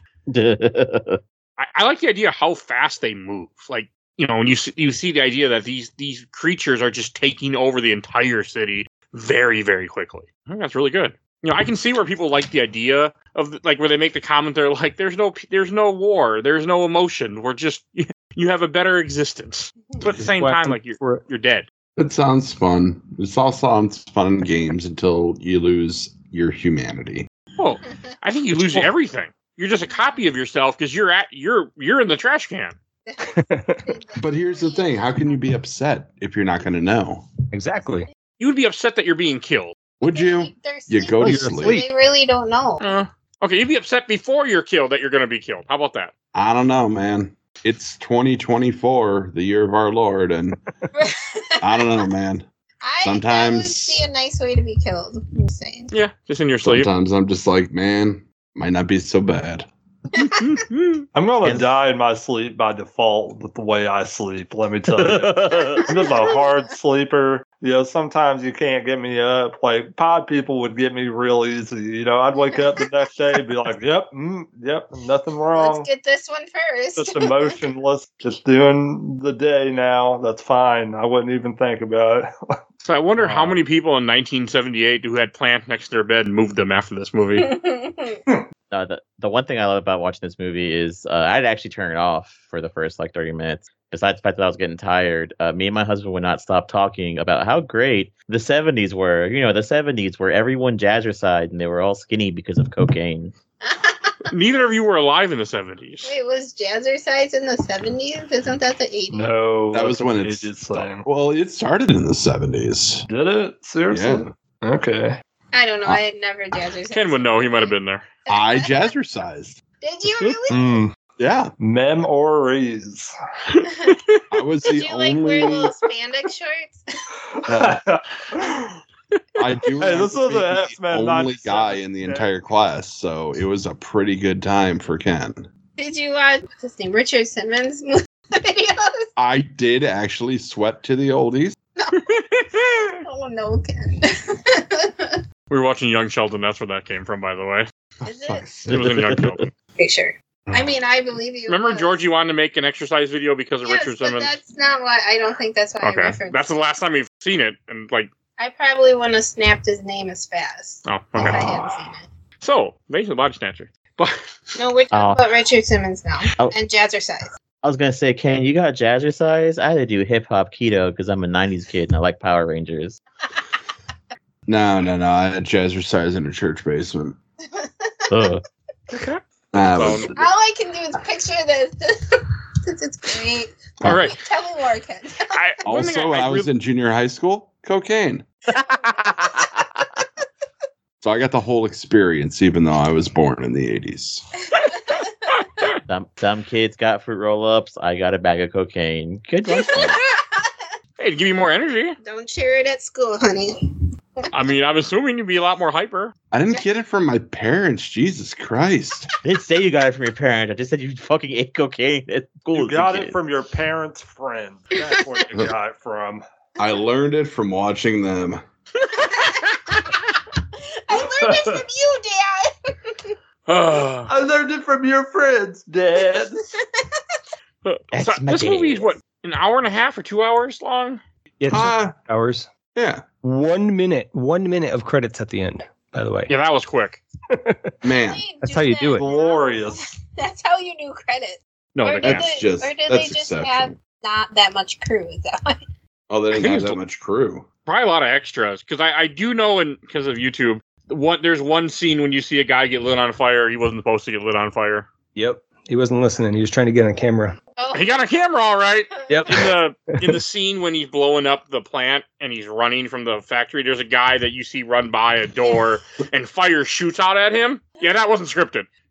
I, I like the idea of how fast they move. Like, you know, when you see, you see the idea that these these creatures are just taking over the entire city very, very quickly. I think that's really good. You know, I can see where people like the idea of, like, where they make the comment, they're like, there's no there's no war, there's no emotion, we're just, you have a better existence. But at the same time, like, you're, you're dead. It sounds fun. It all sounds fun in games until you lose your humanity. Well, I think you lose everything. You're just a copy of yourself because you're at you're you're in the trash can. But here's the thing: how can you be upset if you're not going to know? Exactly. You would be upset that you're being killed. Would you? You go to sleep. They really don't know. Uh, okay, you'd be upset before you're killed that you're going to be killed. How about that? I don't know, man. It's twenty twenty-four, the year of our Lord, and I don't know, man. I, Sometimes I would see a nice way to be killed. I'm saying. Yeah, just in your sleep. Sometimes I'm just like, man, might not be so bad. I'm gonna die in my sleep by default with the way I sleep. Let me tell you, I'm just a hard sleeper. You know, sometimes you can't get me up. Like pod people would get me real easy. You know, I'd wake up the next day and be like, "Yep, mm, yep, nothing wrong." Let's get this one first. Just emotionless, just doing the day now. That's fine. I wouldn't even think about it. So I wonder Wow. how many people in nineteen seventy-eight who had plants next to their bed moved them after this movie. Uh, the the one thing I love about watching this movie is uh, I'd actually turn it off for the first like thirty minutes. Besides the fact that I was getting tired, uh, me and my husband would not stop talking about how great the seventies were. You know, the seventies where everyone jazzercised and they were all skinny because of cocaine. Neither of you were alive in the seventies. Wait, was Jazzercise in the seventies? Isn't that the eighties? No, That was that's when what it's Paige is saying. well, it started in the seventies. Did it? Seriously? Okay. I don't know. I had never Jazzercise. Ken would know. He might have been there. I jazzercised. Did you really? Mm. Yeah, Memories. I was Did the you like wear only. little spandex shorts? I do. Hey, this remember was an being X-Men the only ninety-seven, guy in the okay? entire class, so it was a pretty good time for Ken. Did you watch what's his name? Richard Simmons videos? I did actually sweat to the oldies. Oh no, Ken. We were watching Young Sheldon. That's where that came from, by the way. Is it? It was in Young Sheldon. Okay, sure. I mean, I believe you. Remember was. Georgie wanted to make an exercise video because of Yes, Richard but Simmons? that's not why. I don't think that's why I Okay, referenced. that's the last time we've seen it, and like, I probably wouldn't have snapped his name as fast oh, if I okay. hadn't seen it. So, Invasion of the Body Snatcher. But No, we're talking Oh. about Richard Simmons now Oh. and Jazzercise. I was gonna say, Ken, you got jazzercise? I had to do hip hop keto because I'm a nineties kid and I like Power Rangers. No, no, no. I had jazzercise in a church basement. Ugh. okay. That So- was- All I can do is picture this. Since it's great. All right. Tell me more, Ken. I, one thing also, when I, was really- in junior high school, cocaine. So I got the whole experience, even though I was born in the eighties. Some some kids got fruit roll ups. I got a bag of cocaine. Good luck. Hey, to give you more energy. Don't share it at school, honey. I mean, I'm assuming you'd be a lot more hyper. I didn't get it from my parents. Jesus Christ. I didn't say you got it from your parents. I just said you fucking ate cocaine at school. You as a got kid. it from your parents' friend. That's where you got it from. I learned it from watching them. I learned it from you, Dad. Uh, I learned it from your friends, Dad. That's so my this movie is dad. what, an hour and a half or two hours long? It's Ah, hours. yeah. One minute. One minute of credits at the end, by the way. Yeah, that was quick. Man. They That's how you do it. Glorious. That's how you do credit. No, or they did can't. That's they, just- or did that's they just exception. have not that much crew? Is that why? Oh, they I didn't think have it's that the- much crew. Probably a lot of extras because I, I do know, and because of YouTube, what there's one scene when you see a guy get lit on fire. He wasn't supposed to get lit on fire. Yep. He wasn't listening. He was trying to get on camera. Oh. He got a camera, all right. Yep. In the in the scene when he's blowing up the plant and he's running from the factory, there's a guy that you see run by a door and fire shoots out at him. Yeah, that wasn't scripted.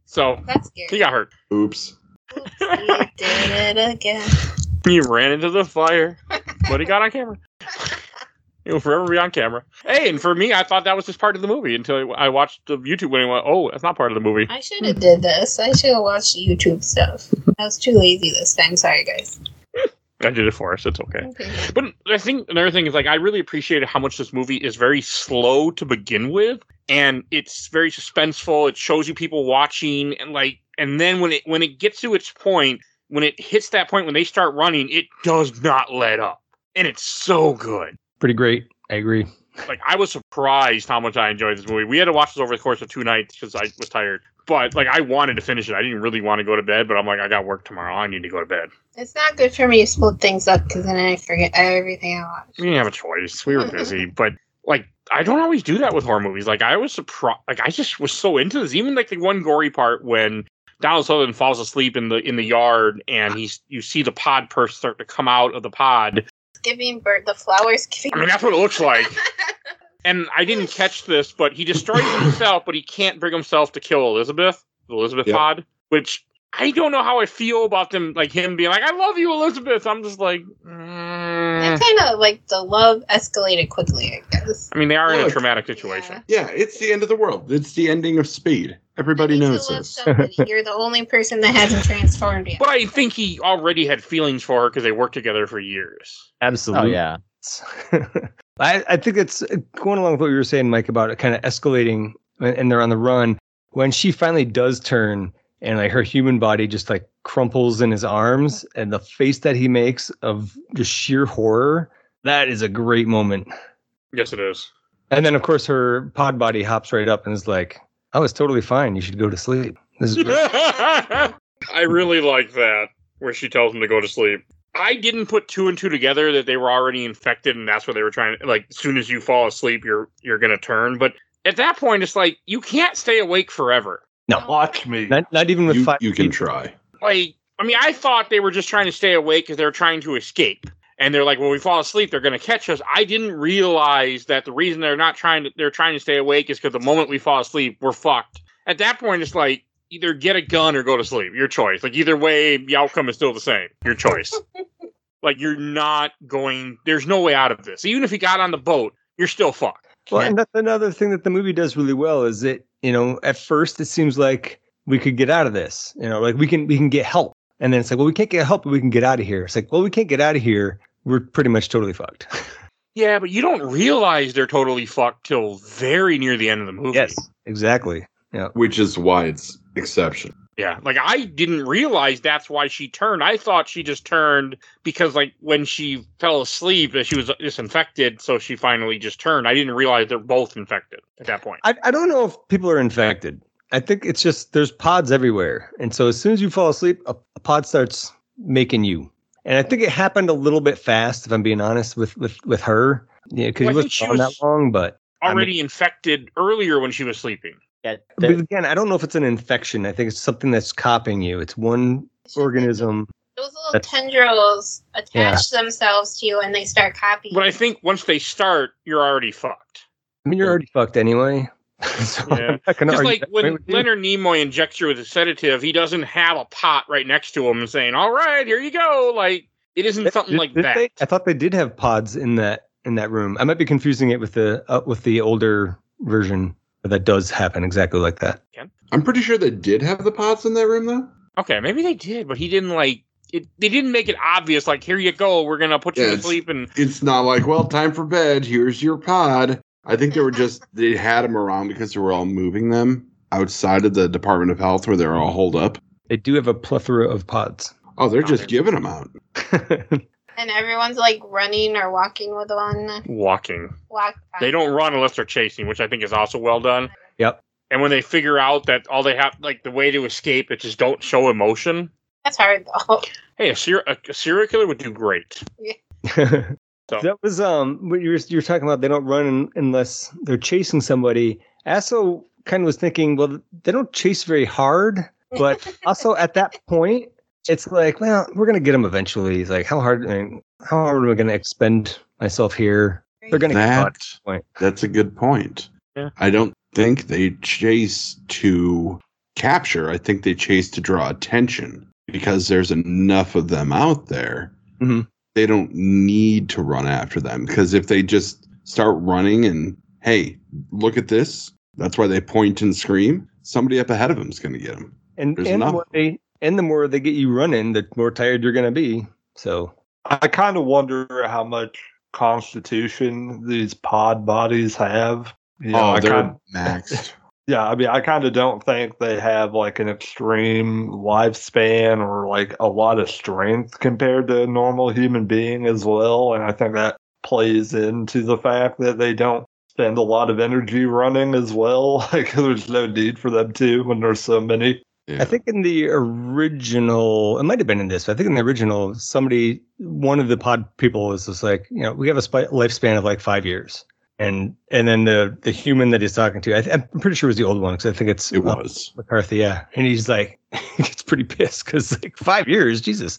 So That's scary. he got hurt. Oops. Oops, he did it again. He ran into the fire, but he got on camera. He'll forever be on camera. Hey, and for me, I thought that was just part of the movie until I watched the YouTube when I went, oh, that's not part of the movie. I should have did this. I should have watched YouTube stuff. I was too lazy this time. Sorry, guys. I did it for us. It's okay. Okay. But I think another thing is, like, I really appreciated how much this movie is very slow to begin with, and it's very suspenseful. It shows you people watching, and like, and then when it when it gets to its point, when it hits that point when they start running, it does not let up, and it's so good. Pretty great. I agree. Like, I was surprised how much I enjoyed this movie. We had to watch this over the course of two nights because I was tired. But, like, I wanted to finish it. I didn't really want to go to bed, but I'm like, I got work tomorrow. I need to go to bed. It's not good for me to split things up because then I forget everything I watched. We didn't have a choice. We were busy. But, like, I don't always do that with horror movies. Like, I was surprised. Like, I just was so into this. Even, like, the one gory part when Donald Sutherland falls asleep in the in the yard and he's you see the pod purse start to come out of the pod. Giving birth, the flowers giving I mean, that's what it looks like. And I didn't catch this, but he destroys himself, but he can't bring himself to kill Elizabeth, the Elizabeth Yep. pod, which I don't know how I feel about them, like him being like, I love you, Elizabeth. I'm just like, mm. It kind of like the love escalated quickly, I guess. I mean, they are in a Look. traumatic situation. Yeah. Yeah, it's the end of the world. It's the ending of Speed. Everybody You need to knows love this. somebody. You're the only person that hasn't transformed yet. But I think he already had feelings for her because they worked together for years. Oh Absolutely. yeah. I, I think it's going along with what you were saying, Mike, about it kind of escalating and and they're on the run. When she finally does turn and like her human body just like crumples in his arms and the face that he makes of just sheer horror, that is a great moment. Yes, it is. And then, of course, her pod body hops right up and is like, oh, it's totally fine. You should go to sleep. This is great. I really like that, where she tells him to go to sleep. I didn't put two and two together that they were already infected, and that's what they were trying to, like, as soon as you fall asleep, you're you're going to turn. But at that point, it's like, you can't stay awake forever. No, Watch me. not, not even with You, five you can people. try. Like, I mean, I thought they were just trying to stay awake because they were trying to escape. And they're like, when we fall asleep, they're going to catch us. I didn't realize that the reason they're not trying to, they're trying to stay awake is because the moment we fall asleep, we're fucked. At that point, it's like, either get a gun or go to sleep. Your choice. Like, either way, the outcome is still the same. Your choice. Like, you're not going, there's no way out of this. Even if you got on the boat, you're still fucked. Well, and that's another thing that the movie does really well is that, you know, at first it seems like we could get out of this, you know, like we can we can get help. And then it's like, well, we can't get help, but we can get out of here. It's like, well, we can't get out of here. We're pretty much totally fucked. Yeah, but you don't realize they're totally fucked till very near the end of the movie. Yes, exactly. Yeah. Which is why it's exception. Yeah, like I didn't realize that's why she turned. I thought she just turned because, like, when she fell asleep, that she was just infected, so she finally just turned. I didn't realize they're both infected at that point. I, I don't know if people are infected. I think it's just there's pods everywhere. And so as soon as you fall asleep, a, a pod starts making you. And I think it happened a little bit fast, if I'm being honest, with, with, with her. Yeah, because Well, I it think she wasn't gone was that long, but Already I mean, infected earlier when she was sleeping. Yeah, but that- again, I don't know if it's an infection. I think it's something that's copying you. It's one organism. Those little That's- tendrils attach Yeah. themselves to you and they start copying. But I think once they start, you're already fucked. I mean, you're already fucked anyway. So Yeah. I'm not gonna Just argue like that point when with you. Leonard Nimoy injects you with a sedative, he doesn't have a pot right next to him and saying, all right, here you go. Like, it isn't something Did- like did that. they? I thought they did have pods in that in that room. I might be confusing it with the uh, with the older version, but that does happen exactly like that. I'm pretty sure they did have the pods in that room, though. Okay, maybe they did, but he didn't, like, it. They didn't make it obvious, like, here you go, we're going to put you Yeah, to it's- sleep. And It's not like, well, time for bed. Here's your pod. I think they were just, they had them around because they were all moving them outside of the Department of Health where they're all holed up. They do have a plethora of pods. Oh, they're Oh, just they're- giving them out. And everyone's like running or walking with one. walking. Walk. They don't run unless they're chasing, which I think is also well done. Yep. And when they figure out that all they have, like, the way to escape, it just don't show emotion. That's hard though. Hey, a, ser- a, a serial killer would do great. So That was um what you were you were talking about. They don't run un- unless they're chasing somebody. I also kind of was thinking, well, they don't chase very hard, but also at that point, it's like, well, we're gonna get them eventually. It's like, how hard? I mean, how hard am I gonna expend myself here? They're gonna get caught at That, this point. that's a good point. Yeah. I don't think they chase to capture. I think they chase to draw attention because there's enough of them out there. Mm-hmm. They don't need to run after them because if they just start running and, hey, look at this, that's why they point and scream, somebody up ahead of them is going to get them. And, There's and, the enough. more they, and the more they get you running, the more tired you're going to be. So I kind of wonder how much constitution these pod bodies have. You know, oh, I they're kind, maxed. yeah, I mean, I kind of don't think they have like an extreme lifespan or like a lot of strength compared to a normal human being as well. And I think that plays into the fact that they don't spend a lot of energy running as well. Like there's no need for them to when there's so many. Yeah. I think in the original, it might have been in this, but I think in the original, somebody, one of the pod people was just like, you know, we have a sp- lifespan of like five years. And and then the, the human that he's talking to, I th- I'm pretty sure it was the old one because I think it's It uh, was. McCarthy, yeah. And he's like, he gets pretty pissed because like five years, Jesus.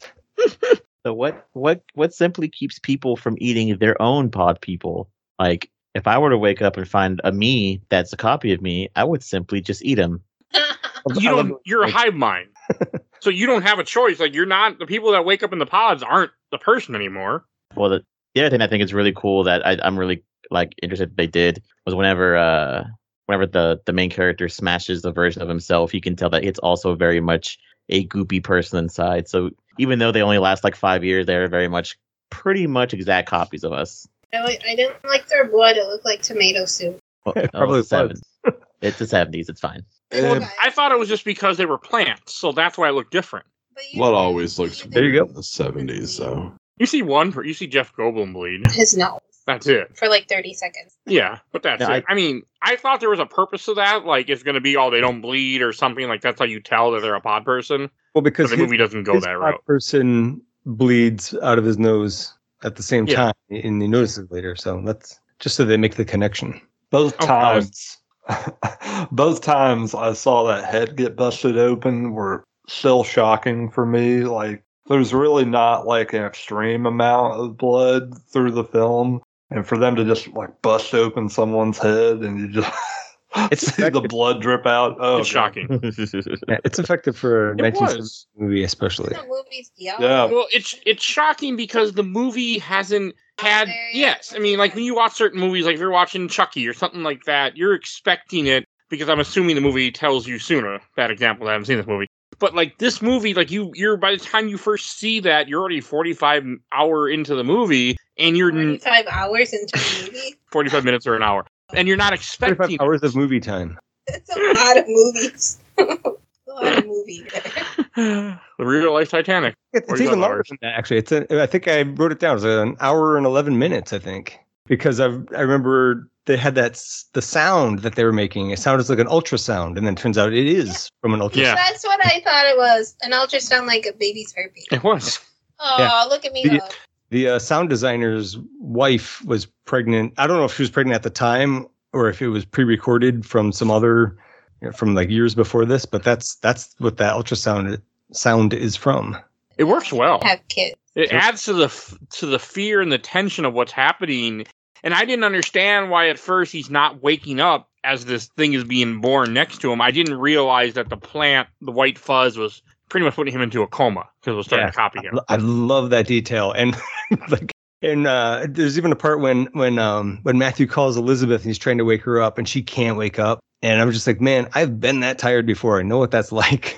So what what what simply keeps people from eating their own pod people? Like if I were to wake up and find a me that's a copy of me, I would simply just eat him. You don't. You're a hive mind, so you don't have a choice. Like you're not the people that wake up in the pods aren't the person anymore. Well, the, the other thing I think is really cool that I, I'm really like interested they did was whenever uh whenever the the main character smashes the version of himself, you can tell that it's also very much a goopy person inside. So even though they only last like five years, they're very much pretty much exact copies of us. I, like, I didn't like their blood. It looked like tomato soup. Well, It oh, probably it's the seventies. It's the seventies. It's fine. Eh, I thought it was just because they were plants, so that's why it looked different. But you- Blood always looks There you weird go. in the seventies, so. You see one, you see Jeff Goldblum bleed. His nose That's it. for like thirty seconds. Yeah, but that's Yeah, it. I, mean, I thought there was a purpose to that. Like, it's going to be, oh, they don't bleed or something. Like, that's how you tell that they're a pod person. Well, But because the his, movie doesn't go his that pod route. person bleeds out of his nose at the same Yeah. time, and he notices later. So that's just so they make the connection. Both Oh, I was- times, both times I saw that head get busted open were still shocking for me. Like, there's really not like an extreme amount of blood through the film, and for them to just like bust open someone's head and you just It's see the effective. blood drip out. Oh, It's God. shocking. Yeah, it's effective for a It nineteen seventies was. movie, especially. The movie's Yeah. Well, it's it's shocking because the movie hasn't had. Yes, I mean, like when you watch certain movies, like if you're watching Chucky or something like that, you're expecting it because I'm assuming the movie tells you sooner. Bad example. I haven't seen this movie, but like this movie, like you, you're by the time you first see that, you're already forty-five hour into the movie, and you're n- forty-five hours into the movie. forty-five minutes or an hour, and you're not expecting. thirty-five hours of movie time. It's a lot of movies. a lot of movie. the real life Titanic. It's, it's forty-five even longer hours. than that, actually. It's a, I think I wrote it down. It's an hour and eleven minutes, I think, because I I remember they had that s- the sound that they were making. It sounded like an ultrasound, and then it turns out it is from an ultrasound. Yeah. That's what I thought it was. An ultrasound like a baby's heartbeat. It was. Oh, Yeah. look at me The- go. The uh, sound designer's wife was pregnant. I don't know if she was pregnant at the time or if it was pre-recorded from some other, you know, from like years before this. But that's that's what that ultrasound sound is from. It works well. Have kids. It adds to the f- to the fear and the tension of what's happening. And I didn't understand why at first he's not waking up as this thing is being born next to him. I didn't realize that the plant, the white fuzz, was pretty much putting him into a coma because it was starting Yeah. to copy him. I love that detail. And like, and uh, there's even a part when when um when Matthew calls Elizabeth and he's trying to wake her up and she can't wake up. And I'm just like, man, I've been that tired before. I know what that's like.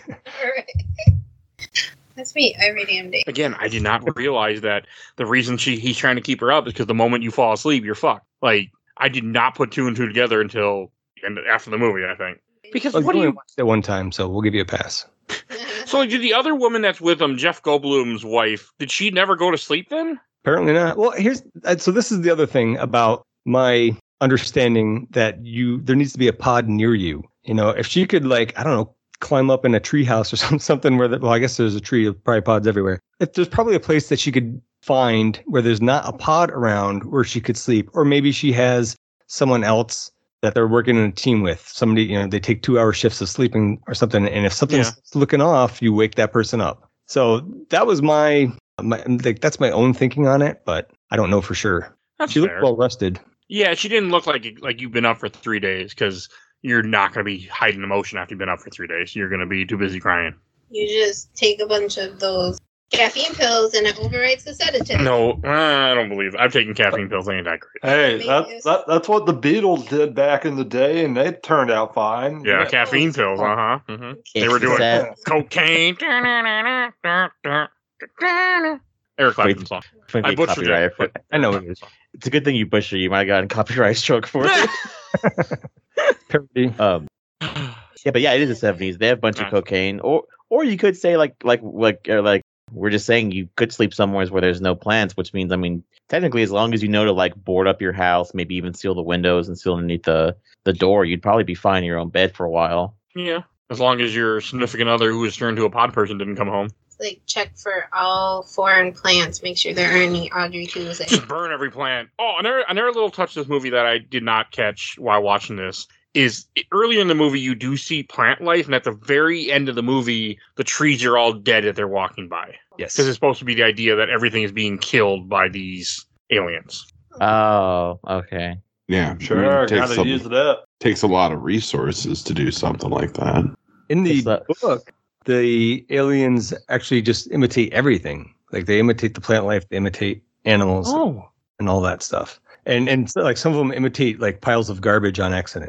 That's me every damn day. Again, I did not realize that the reason she he's trying to keep her up is because the moment you fall asleep, you're fucked. Like, I did not put two and two together until and after the movie, I think. Because Well, what you do only you... watched it one time, so we'll give you a pass. So like, did the other woman that's with him, Jeff Goldblum's wife, did she never go to sleep then? Apparently not. Well, here's uh, so this is the other thing about my understanding that you there needs to be a pod near you. You know, if she could like I don't know climb up in a tree house or some, something where that well I guess there's a tree of probably pods everywhere. If there's probably a place that she could find where there's not a pod around where she could sleep, or maybe she has someone else that they're working in a team with. Somebody, you know, they take two hour shifts of sleeping or something, and if something's Yeah. looking off, you wake that person up. So that was my. My, like, that's my own thinking on it, but I don't know for sure. That's She looked fair. well rested. Yeah, she didn't look like like you've been up for three days because you're not going to be hiding emotion after you've been up for three days. You're going to be too busy crying. You just take a bunch of those caffeine pills and it overwrites the sedative. No, I don't believe it. I've taken caffeine pills. They ain't that great. Hey, that, that, that's what the Beatles did back in the day, and they turned out fine. Yeah, Yeah. caffeine pills. Uh huh. Mm-hmm. They It's were doing that- cocaine. Eric Clapton song. Might be I butchered copyright it. for- but- I know it is. It's a good thing you butchered. You might have gotten copyright stroke for it. Parody. um, yeah, but yeah, it is the seventies. They have a bunch of Nice. cocaine, or or you could say like like like or like we're just saying you could sleep somewhere where there's no plants, which means I mean technically as long as you know to like board up your house, maybe even seal the windows and seal underneath the the door, you'd probably be fine in your own bed for a while. Yeah, as long as your significant other who was turned to a pod person didn't come home. Like, check for all foreign plants. Make sure there aren't any Audrey twos in. Just burn every plant. Oh, another another little touch of this movie that I did not catch while watching this is earlier in the movie you do see plant life, and at the very end of the movie, the trees are all dead that they're walking by. Yes. Because it's supposed to be the idea that everything is being killed by these aliens. Oh, okay. Yeah, I mean, Sure, it takes, gotta some- use it up. takes a lot of resources to do something like that. In the It's that- book, the aliens actually just imitate everything. Like they imitate the plant life, they imitate animals Oh. and all that stuff. And and so, like some of them imitate like piles of garbage on accident.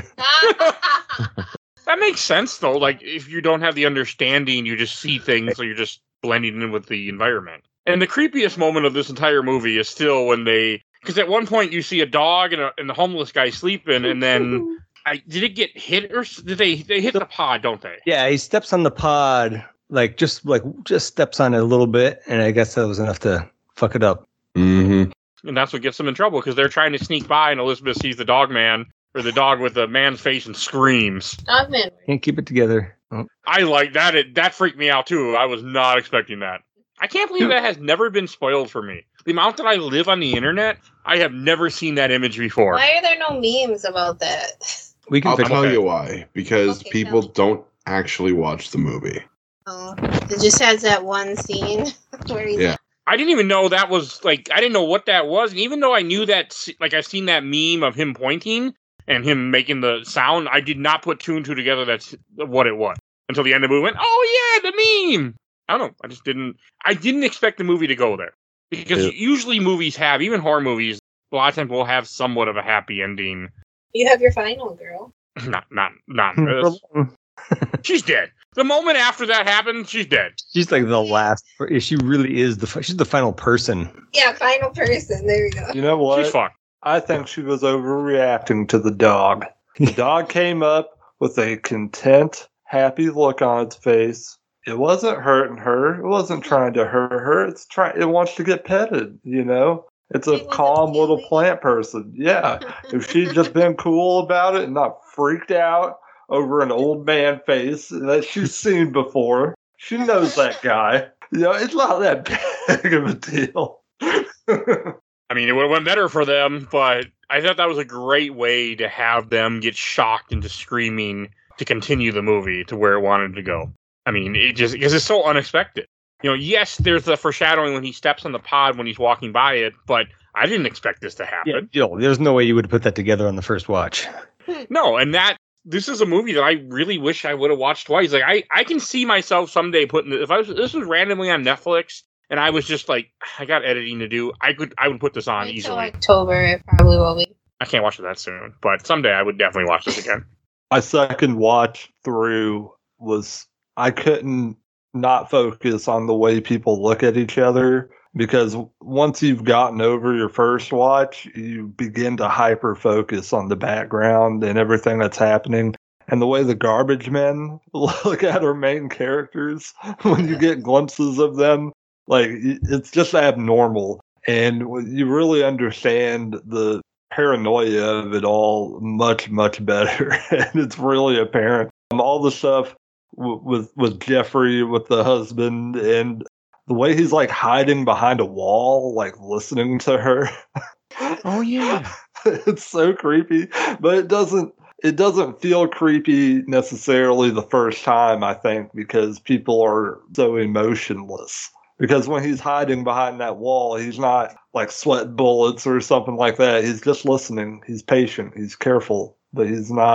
That makes sense, though. Like, if you don't have the understanding, you just see things, so you're just blending in with the environment. And the creepiest moment of this entire movie is still when they... Because at one point you see a dog and, a, and the homeless guy sleeping, and then... I, did it get hit, or s- did they... They hit the pod, don't they? Yeah, he steps on the pod, like just like just steps on it a little bit, and I guess that was enough to fuck it up. Mm-hmm. And that's what gets them in trouble, because they're trying to sneak by, and Elizabeth sees the dog man, or the dog with the man's face, and screams. Dogman. Can't keep it together. Oh. I like that. It, that freaked me out, too. I was not expecting that. I can't believe that has never been spoiled for me. The amount that I live on the internet, I have never seen that image before. Why are there no memes about that? We can I'll fix tell okay. you why. Because Okay, people tell me. don't actually watch the movie. Oh, it just has that one scene where he's Yeah. I didn't even know that was, like, I didn't know what that was. And even though I knew that, like, I've seen that meme of him pointing and him making the sound, I did not put two and two together that's what it was. Until the end of the movie went, oh, yeah, the meme. I don't know. I just didn't, I didn't expect the movie to go there. Because Yeah. usually movies have, even horror movies, a lot of times will have somewhat of a happy ending. You have your final, girl. Not, not, not in this. She's dead. The moment after that happened, she's dead. She's like the last. She really is the. fi- She's the final person. Yeah, final person. There we go. You know what? She's fucked. I think she was overreacting to the dog. The dog came up with a content, happy look on its face. It wasn't hurting her. It wasn't trying to hurt her. It's trying. It wants to get petted. You know. It's a It wasn't calm little feeling- plant person. Yeah. If she'd just been cool about it and not freaked out over an old man face that she's seen before, she knows that guy. You know, it's not that big of a deal. I mean, it would have went better for them, but I thought that was a great way to have them get shocked into screaming to continue the movie to where it wanted to go. I mean, it just because it's so unexpected. You know, yes, there's the foreshadowing when he steps on the pod when he's walking by it, but I didn't expect this to happen. Yeah, yo, there's no way you would have put that together on the first watch. No, and that this is a movie that I really wish I would have watched twice. Like I, I can see myself someday putting if I was this was randomly on Netflix and I was just like I got editing to do, I could I would put this on Until easily. October, it probably will be. I can't watch it that soon, but someday I would definitely watch this again. My second watch through was I couldn't not focus on the way people look at each other, because once you've gotten over your first watch, you begin to hyper focus on the background and everything that's happening. And the way the garbage men look at our main characters when you get glimpses of them, like it's just abnormal. And you really understand the paranoia of it all much, much better. And it's really apparent. Um, all the stuff w- with with Jeffrey, with the husband, and the way he's like hiding behind a wall, like listening to her. Oh yeah. It's so creepy, but it doesn't it doesn't feel creepy necessarily the first time, I think, because people are so emotionless. Because when he's hiding behind that wall, he's not like sweat bullets or something like that. He's just listening. He's patient. He's careful, but he's not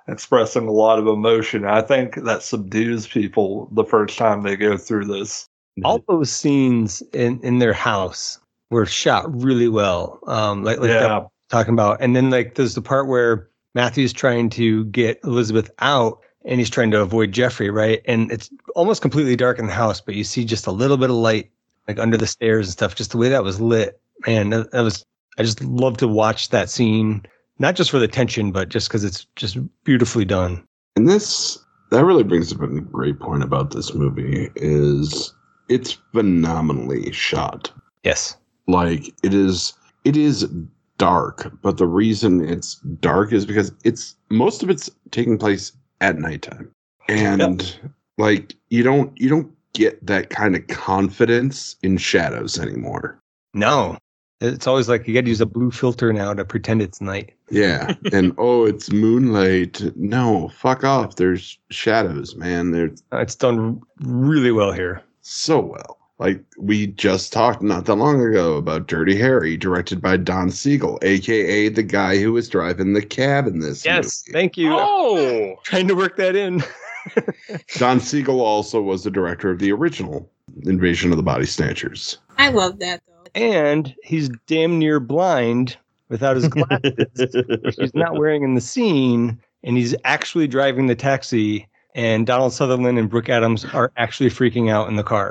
expressing a lot of emotion. I think that subdues people the first time they go through this. All those scenes in, in their house were shot really well. Um, like like Yeah. that we're talking about. And then like there's the part where Matthew's trying to get Elizabeth out and he's trying to avoid Jeffrey, right? And it's almost completely dark in the house, but you see just a little bit of light like under the stairs and stuff, just the way that was lit. Man, that, that was, I just love to watch that scene, not just for the tension, but just because it's just beautifully done. And this, that really brings up a great point about this movie is it's phenomenally shot. Yes. Like it is, it is dark, but the reason it's dark is because it's, most of it's taking place at nighttime. And yep. like, you don't, you don't get that kind of confidence in shadows anymore. No. It's always like you got to use a blue filter now to pretend it's night. Yeah. And, oh, it's moonlight. No, fuck off. There's shadows, man. There's It's done really well here. So well. Like, we just talked not that long ago about Dirty Harry, directed by Don Siegel, a k a the guy who was driving the cab in this Yes, movie. thank you. Oh! Trying to work that in. Don Siegel also was the director of the original Invasion of the Body Snatchers. I love that, though. And he's damn near blind without his glasses, which he's not wearing in the scene, and he's actually driving the taxi. And Donald Sutherland and Brooke Adams are actually freaking out in the car.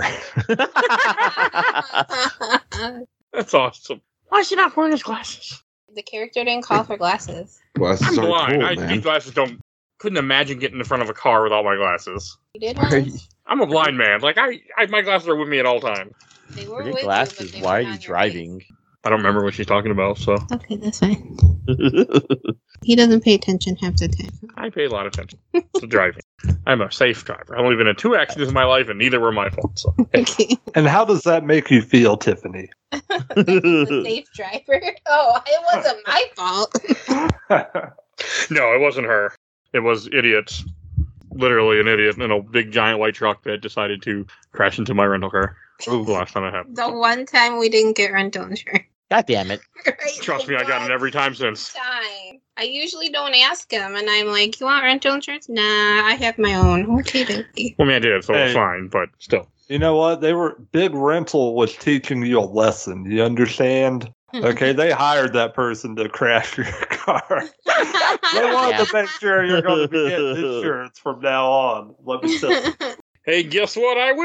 That's awesome. Why is he not wearing his glasses? The character didn't call for glasses. Glasses I'm are blind. cool, I man. need glasses. Don't couldn't imagine getting in front of a car without my glasses. You did once? I'm a blind man. Like I, I my glasses are with me at all times. They were Forget with glasses. you, but they Why are were you on your driving? I don't remember what she's talking about, so face. Okay, that's fine. He doesn't pay attention half the time. I pay a lot of attention to driving. I'm a safe driver. I've only been in two accidents in my life, and neither were my fault. So hey. Okay. And how does that make you feel, Tiffany? The safe driver? Oh, it wasn't my fault. No, it wasn't her. It was idiots. Literally an idiot in a big giant white truck that decided to crash into my rental car. The last time it happened. The one time we didn't get rental insurance. God damn it. Right? Trust me, I got it every time since. Time. I usually don't ask him, and I'm like, "You want rental insurance?" Nah, I have my own. Okay, dokie. Well, I mean, I did, so Hey. it's fine, but still. You know what? They were Big Rental was teaching you a lesson. You understand? Okay, they hired that person to crash your car. They wanted Yeah. to make sure you're going to be getting insurance from now on. Let me tell you. Hey, guess what? I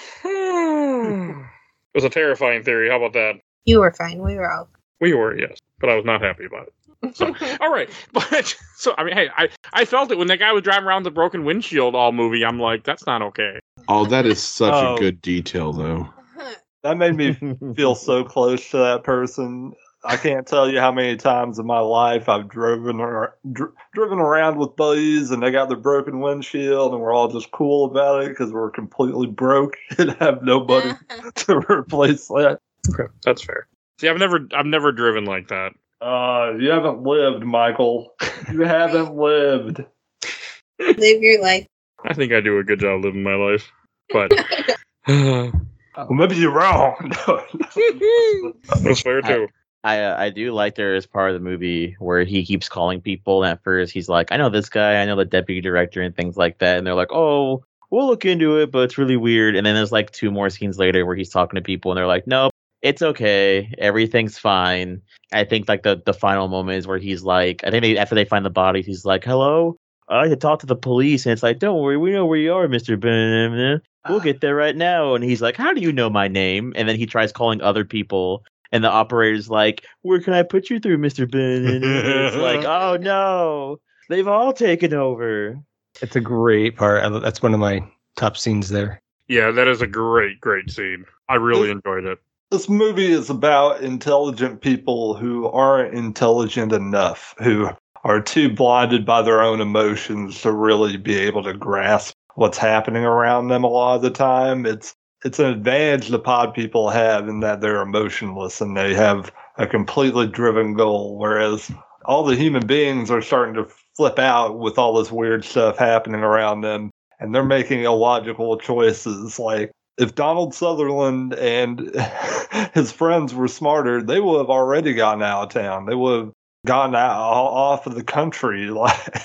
will. It was a terrifying theory. How about that? You were fine. We were all. We were, yes, but I was not happy about it. So, all right, but so I mean, hey, I, I felt it when that guy was driving around the broken windshield all movie. I'm like, that's not okay. Oh, that is such Oh. a good detail, though. That made me feel so close to that person. I can't tell you how many times in my life I've driven or, dr- driven around with buddies and they got their broken windshield and we're all just cool about it because we're completely broke and have nobody to replace that. Okay, that's fair. See, I've never I've never driven like that. Uh, you haven't lived, Michael. You haven't lived. Live your life. I think I do a good job living my life, but Well, maybe you're wrong. No, no. that's fair too. I uh, I do like there is part of the movie where he keeps calling people. And at first, he's like, "I know this guy. I know the deputy director and things like that." And they're like, "Oh, we'll look into it, but it's really weird." And then there's like two more scenes later where he's talking to people, and they're like, "Nope, it's okay. Everything's fine." I think like the the final moment is where he's like, I think they, after they find the bodies, he's like, "Hello, I like to talk to the police," and it's like, "Don't worry, we know where you are, Mister Ben. We'll get there right now." And he's like, "How do you know my name?" And then he tries calling other people. And the operator's like, "Where can I put you through, Mister Ben?" And it's like, oh no, they've all taken over. It's a great part. I- That's one of my top scenes there. Yeah, that is a great, great scene. I really enjoyed it. This movie is about intelligent people who aren't intelligent enough, who are too blinded by their own emotions to really be able to grasp what's happening around them a lot of the time. It's it's an advantage the pod people have in that they're emotionless and they have a completely driven goal, whereas all the human beings are starting to flip out with all this weird stuff happening around them, and they're making illogical choices. Like, if Donald Sutherland and his friends were smarter, they would have already gotten out of town. They would have gotten out off of the country. Like,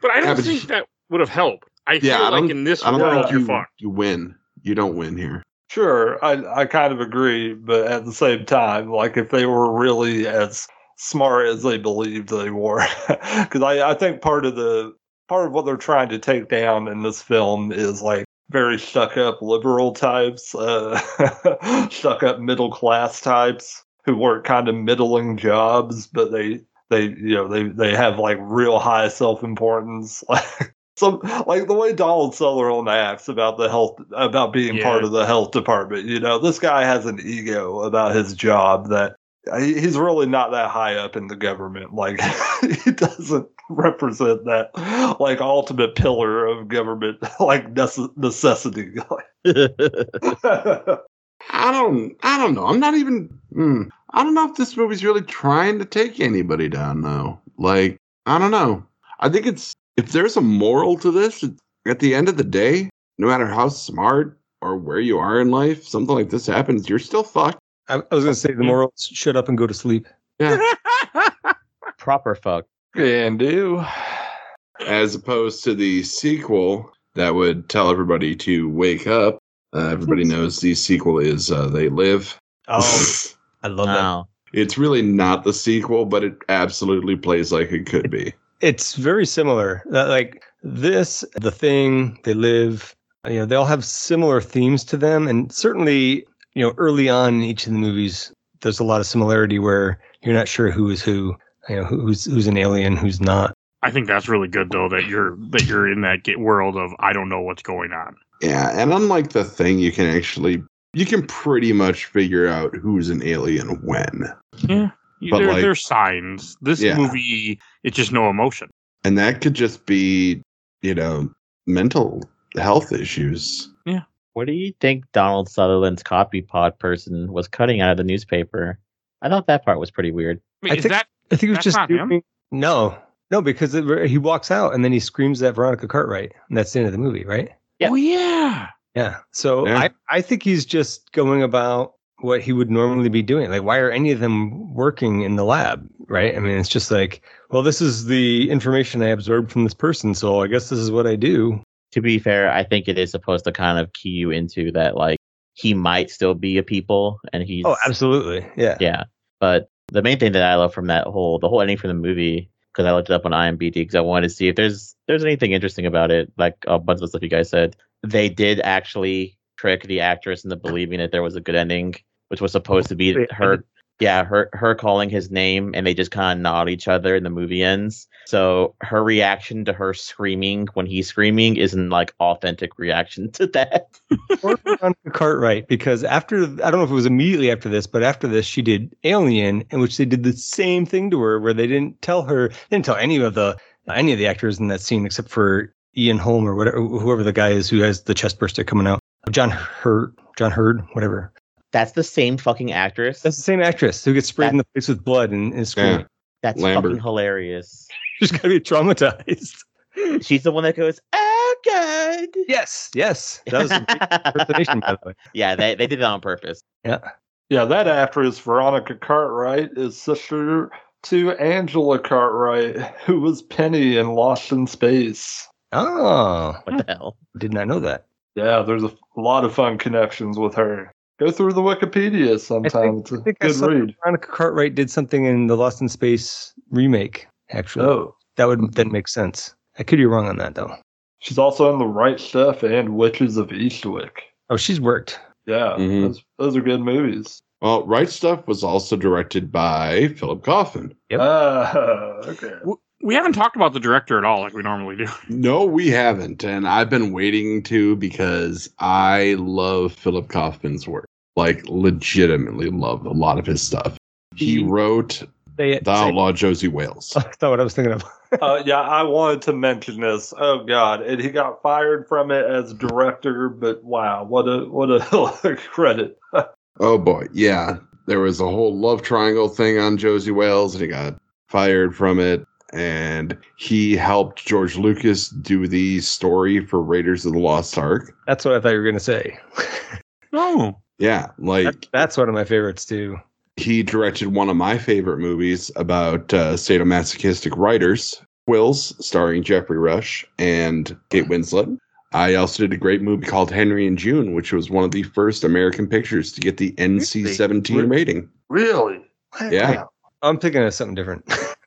But I don't Yeah, but think you- that would have helped. I Yeah, feel I like don't, in this I don't world, think you're you, fucked. you win. You don't win here. Sure, I I kind of agree, but at the same time, like if they were really as smart as they believed they were, because I I think part of the part of what they're trying to take down in this film is like very stuck up liberal types, uh, stuck up middle class types who work kind of middling jobs, but they they you know they they have like real high self importance, like. Some like the way Donald Sutherland acts about the health, about being Yeah. part of the health department. You know, this guy has an ego about his job that he- he's really not that high up in the government. Like he doesn't represent that like ultimate pillar of government like nece- necessity. I don't. I don't know. I'm not even. Hmm, I don't know if this movie's really trying to take anybody down, though. Like, I don't know. I think it's if there's a moral to this. It's, at the end of the day, no matter how smart or where you are in life, something like this happens, you're still fucked. I, I was going to say the moral is shut up and go to sleep. Yeah. Proper fuck. Can do. As opposed to the sequel that would tell everybody to wake up. Uh, everybody knows the sequel is uh, They Live. Oh, I love that. Wow. It's really not the sequel, but it absolutely plays like it could be. It's very similar. Uh, Like this, The Thing, They Live, you know, they all have similar themes to them. And certainly, you know, early on in each of the movies, there's a lot of similarity where you're not sure who is who, you know, who's who's an alien, who's not. I think that's really good though that you're that you're in that get world of I don't know what's going on. Yeah, and unlike The Thing, you can actually you can pretty much figure out who's an alien when. Yeah, But, there, like- there's signs. This Yeah. movie, it's just no emotion. And that could just be, you know, mental health issues. What do you think Donald Sutherland's copy pod person was cutting out of the newspaper? I thought that part was pretty weird. Wait, I is think- that I think it was That's just not him? doing, no, no, because it, he walks out and then he screams at Veronica Cartwright, and that's the end of the movie, right? Yeah. Oh yeah. Yeah. So Yeah. I, I think he's just going about what he would normally be doing. Like, why are any of them working in the lab? Right. I mean, it's just like, well, this is the information I absorbed from this person. So I guess this is what I do. To be fair, I think it is supposed to kind of key you into that, like, he might still be a people, and he's Oh, absolutely. Yeah. yeah. But the main thing that I love from that whole the whole ending from the movie, because I looked it up on IMDb because I wanted to see if there's there's anything interesting about it, like a bunch of the stuff you guys said. They did actually trick the actress into believing that there was a good ending, which was supposed to be Wait, her. Yeah, her her calling his name, and they just kind of nod each other, and the movie ends. So her reaction to her screaming when he's screaming isn't like authentic reaction to that. Or Veronica Cartwright, because after, I don't know if it was immediately after this, but after this, she did Alien, in which they did the same thing to her, where they didn't tell her, they didn't tell any of the any of the actors in that scene except for Ian Holm or whatever, whoever the guy is who has the chest burster coming out. John Hurt, John Hurd, whatever. That's the same fucking actress. That's the same actress who gets sprayed That- in the face with blood and is screaming. That's Lambert. fucking hilarious. She's got to be traumatized. She's the one that goes, "Oh God." Yes, yes. That was a great impersonation, by the way. Yeah, they, they did it on purpose. Yeah, that actress, Veronica Cartwright, is sister to Angela Cartwright, who was Penny in Lost in Space. Oh, What the hell? did not know that. Yeah, there's a lot of fun connections with her. Go through the Wikipedia sometime. it's a I think I good saw read. Veronica Cartwright did something in the Lost in Space remake, actually. Oh, That would then make sense. I could be wrong on that, though. she's also in The Right Stuff and Witches of Eastwick. Oh, she's worked. Yeah, Mhm. those, those are good movies. Well, Right Stuff was also directed by Philip Kaufman. Yep. Ah, okay. We haven't talked about the director at all like we normally do. No, we haven't. And I've been waiting to because I love Philip Kaufman's work. Like, legitimately love a lot of his stuff. He wrote They, The Outlaw Josie Wales. That's not what I was thinking of. Uh, yeah, I wanted to mention this. Oh God, and he got fired from it as director. But wow, what a what a credit. Oh boy, yeah. There was a whole love triangle thing on Josie Wales, and he got fired from it. And he helped George Lucas do the story for Raiders of the Lost Ark. That's what I thought you were going to say. No. Yeah, like That, that's one of my favorites, too. he directed one of my favorite movies about uh, sadomasochistic writers, Quills, starring Jeffrey Rush and Kate Winslet. I also did a great movie called Henry and June, which was one of the first American pictures to get the N C seventeen rating. Really? Yeah. I'm thinking of something different.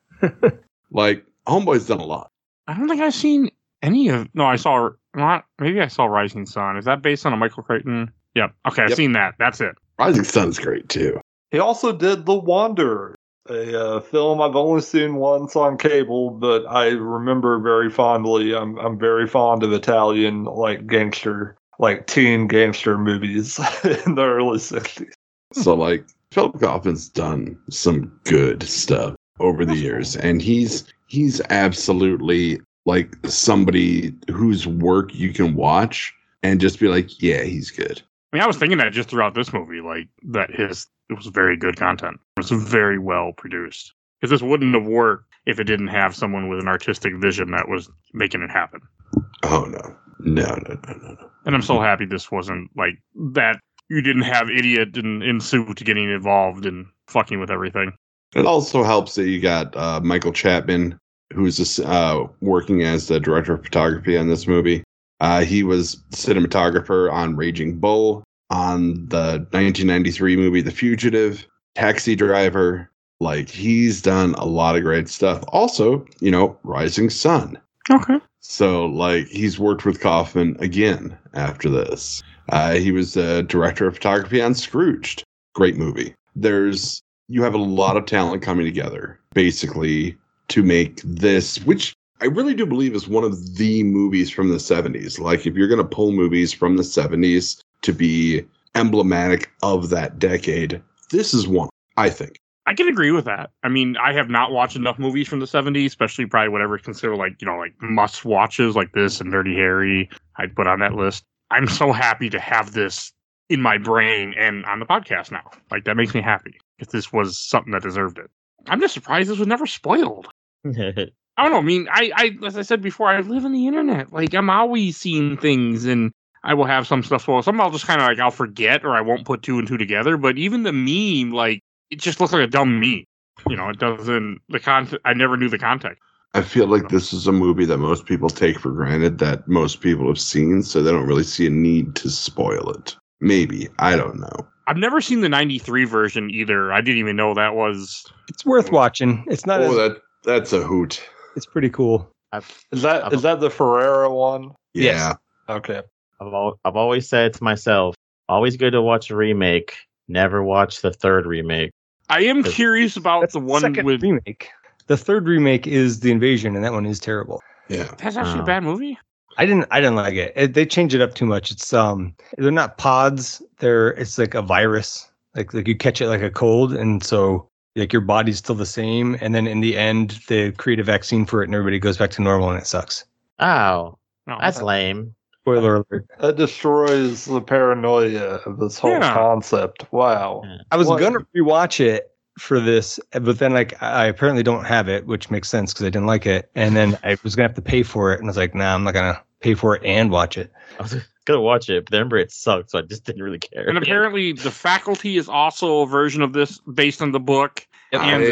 Like, Homeboy's done a lot. I don't think I've seen any of. No, I saw not. Maybe I saw Rising Sun. Is that based on a Michael Crichton? Yep. Okay, I've Yep. seen that. That's it. Rising Sun's great, too. He also did The Wanderer, a uh, film I've only seen once on cable, but I remember very fondly. I'm I'm very fond of Italian like gangster, like teen gangster movies in the early sixties. So, like, Philip Kaufman's done some good stuff over the years, and he's he's absolutely like somebody whose work you can watch and just be like, yeah, he's good. I mean, I was thinking that just throughout this movie, like that his it was very good content. It was very well produced. Because this wouldn't have worked if it didn't have someone with an artistic vision that was making it happen. Oh no, no, no, no, no, no. And I'm so happy this wasn't like that. You didn't have idiot in, in suit getting involved and fucking with everything. It also helps that you got uh, Michael Chapman, who's uh, working as the director of photography on this movie. Uh, he was cinematographer on Raging Bull, on the nineteen ninety-three movie The Fugitive, Taxi Driver. Like, he's done a lot of great stuff. Also, you know, Rising Sun. Okay. So, like, he's worked with Kaufman again after this. Uh, he was the director of photography on Scrooged. Great movie. There's, you have a lot of talent coming together, basically, to make this, which I really do believe is one of the movies from the seventies. Like, if you're going to pull movies from the seventies to be emblematic of that decade, this is one, I think. I can agree with that. I mean, I have not watched enough movies from the seventies, especially probably whatever consider like, you know, like must watches like this and Dirty Harry I'd put on that list. I'm so happy to have this in my brain and on the podcast now. Like, that makes me happy if this was something that deserved it. I'm just surprised this was never spoiled. I don't know. I mean, I, I, as I said before, I live on the internet. Like, I'm always seeing things and I will have some stuff spoiled. Some I'll just kind of like, I'll forget or I won't put two and two together. But even the meme, like, it just looks like a dumb meme. You know, it doesn't, the content, I never knew the context. I feel like this is a movie that most people take for granted that most people have seen, so they don't really see a need to spoil it. Maybe. I don't know. I've never seen the ninety-three version either. I didn't even know that was... It's worth watching. It's not Oh, as, that that's a hoot. it's pretty cool. I've, Is that is that the Ferrera one? Yeah. Okay. I've, al- I've always said to myself, always good to watch a remake, never watch the third remake. I am curious about That's the one second with... remake. The third remake is The Invasion, and that one is terrible. Yeah. That's actually Oh. a bad movie? I didn't I didn't like it. it. They change it up too much. It's um they're not pods. They're it's like a virus. Like like you catch it like a cold, and so like your body's still the same. And then in the end, they create a vaccine for it, and everybody goes back to normal, and it sucks. Oh, No, that's lame. Spoiler alert. That destroys the paranoia of this whole Yeah. concept. Wow. I was What? gonna rewatch it for this, but then like I apparently don't have it, which makes sense because I didn't like it. And then I was gonna have to pay for it, and I was like, nah, I'm not gonna pay for it and watch it. I was gonna watch it, but then remember it sucked, so I just didn't really care. And apparently, The Faculty is also a version of this based on the book. And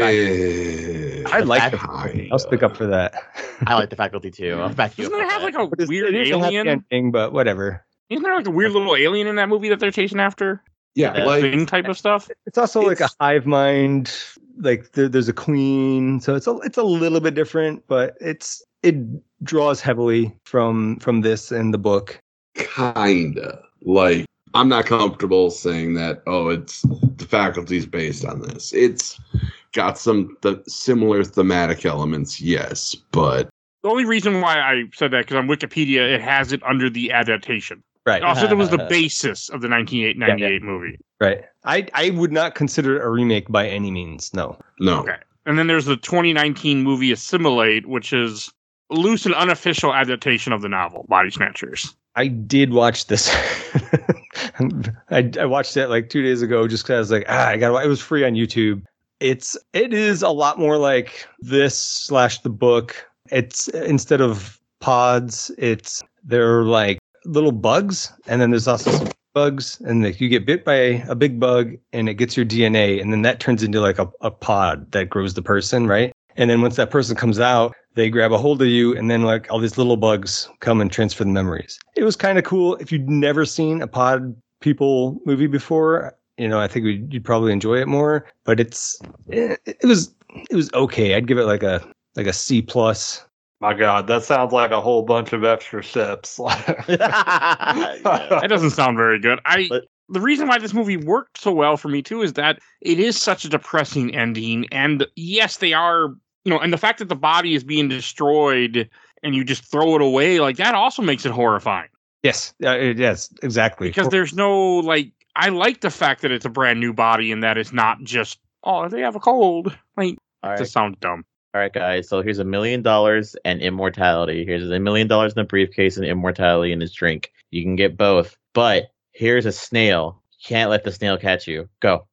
I, I like the I, I'll stick up for that. I like the Faculty too. I'll back you doesn't up it on have that. like a But it's- weird it is a happy alien? ending, but whatever. Isn't there like a weird little alien in that movie that they're chasing after? yeah, That like Thing type of stuff? It's also like a It's- hive mind. Like there, there's a queen, so it's a it's a little bit different, but it's it draws heavily from from this and the book. kinda like I'm not comfortable saying that. Oh, it's the Faculty's based on this. It's got some th- similar thematic elements, yes, but The only reason why I said that, because on Wikipedia, it has it under the adaptation. Right. Also, it was the basis of the nineteen ninety-eight movie. Right. I I would not consider it a remake by any means. No. no. Okay. And then there's the twenty nineteen movie Assimilate, which is a loose and unofficial adaptation of the novel Body Snatchers. I did watch this. I, I watched it like two days ago just because I was like, ah, I got it was free on YouTube. It's it is a lot more like this slash the book. It's instead of pods, it's they're like little bugs, and then there's also some bugs, and like you get bit by a big bug, and it gets your D N A, and then that turns into like a, a pod that grows the person, right? And then once that person comes out, they grab a hold of you, and then like all these little bugs come and transfer the memories. It was kind of cool. If you'd never seen a Pod People movie before, you know, I think we'd, you'd probably enjoy it more. But it's it, it was it was okay. I'd give it like a like a C plus. My God, that sounds like a whole bunch of extra steps. That doesn't sound very good. I But- the reason why this movie worked so well for me too is that it is such a depressing ending, and yes, they are, you know, and the fact that the body is being destroyed and you just throw it away, like that also makes it horrifying. Yes, uh, it- yes, exactly. Because there's no, like, I like the fact that it's a brand new body and that it's not just, oh, they have a cold. Like, All it right. just sounds dumb. All right, guys. So here's a million dollars and immortality. Here's a million dollars in a briefcase and immortality in his drink. You can get both. But here's a snail. You can't let the snail catch you. Go.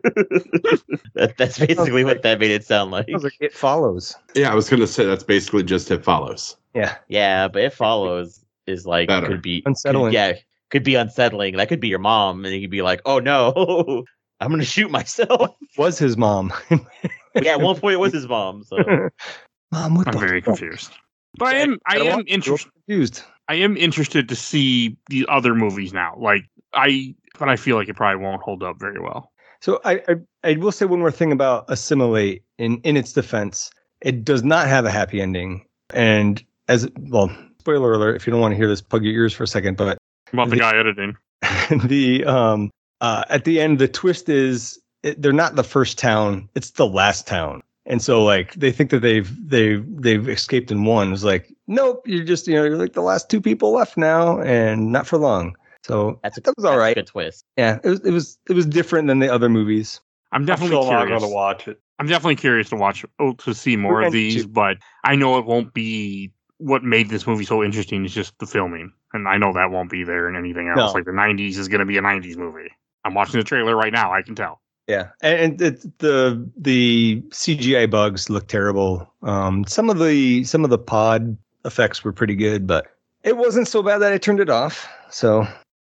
that, that's basically what that made it sound like. Sounds like It Follows. Yeah, I was going to say that's basically just It Follows. Yeah, Yeah, but It Follows is like Better. could be Unsettling. Could, yeah, could be unsettling. That could be your mom, and you'd be like, "Oh no, I'm gonna shoot myself." was his mom. Yeah, at one point it was his mom. So Mom, what I'm the very fuck? confused. But I am, I don't am want- interested. Confused. I am interested to see the other movies now. Like, I, but I feel like it probably won't hold up very well. So I, I I will say one more thing about Assimilate. In in its defense, it does not have a happy ending. And as well, spoiler alert, if you don't want to hear this, plug your ears for a second. But About the guy editing. the um uh at the end, the twist is it, they're not the first town; it's the last town. And so like they think that they've they've they've escaped and won. It's like, nope, you're just you know you're like the last two people left now, and not for long. So that's a, that was all that's a right. good twist. Yeah, it was it was it was different than the other movies. I'm I'm definitely still not curious. going to watch it. I'm definitely curious to watch, oh, to see more We're of going these, to. but I know it won't be what made this movie so interesting is just the filming. And I know that won't be there in anything else. No. Like the nineties is going to be a nineties movie. I'm watching the trailer right now. I can tell. Yeah, and, and it, the the C G I bugs look terrible. Um, some of the some of the pod effects were pretty good, but it wasn't so bad that I turned it off. So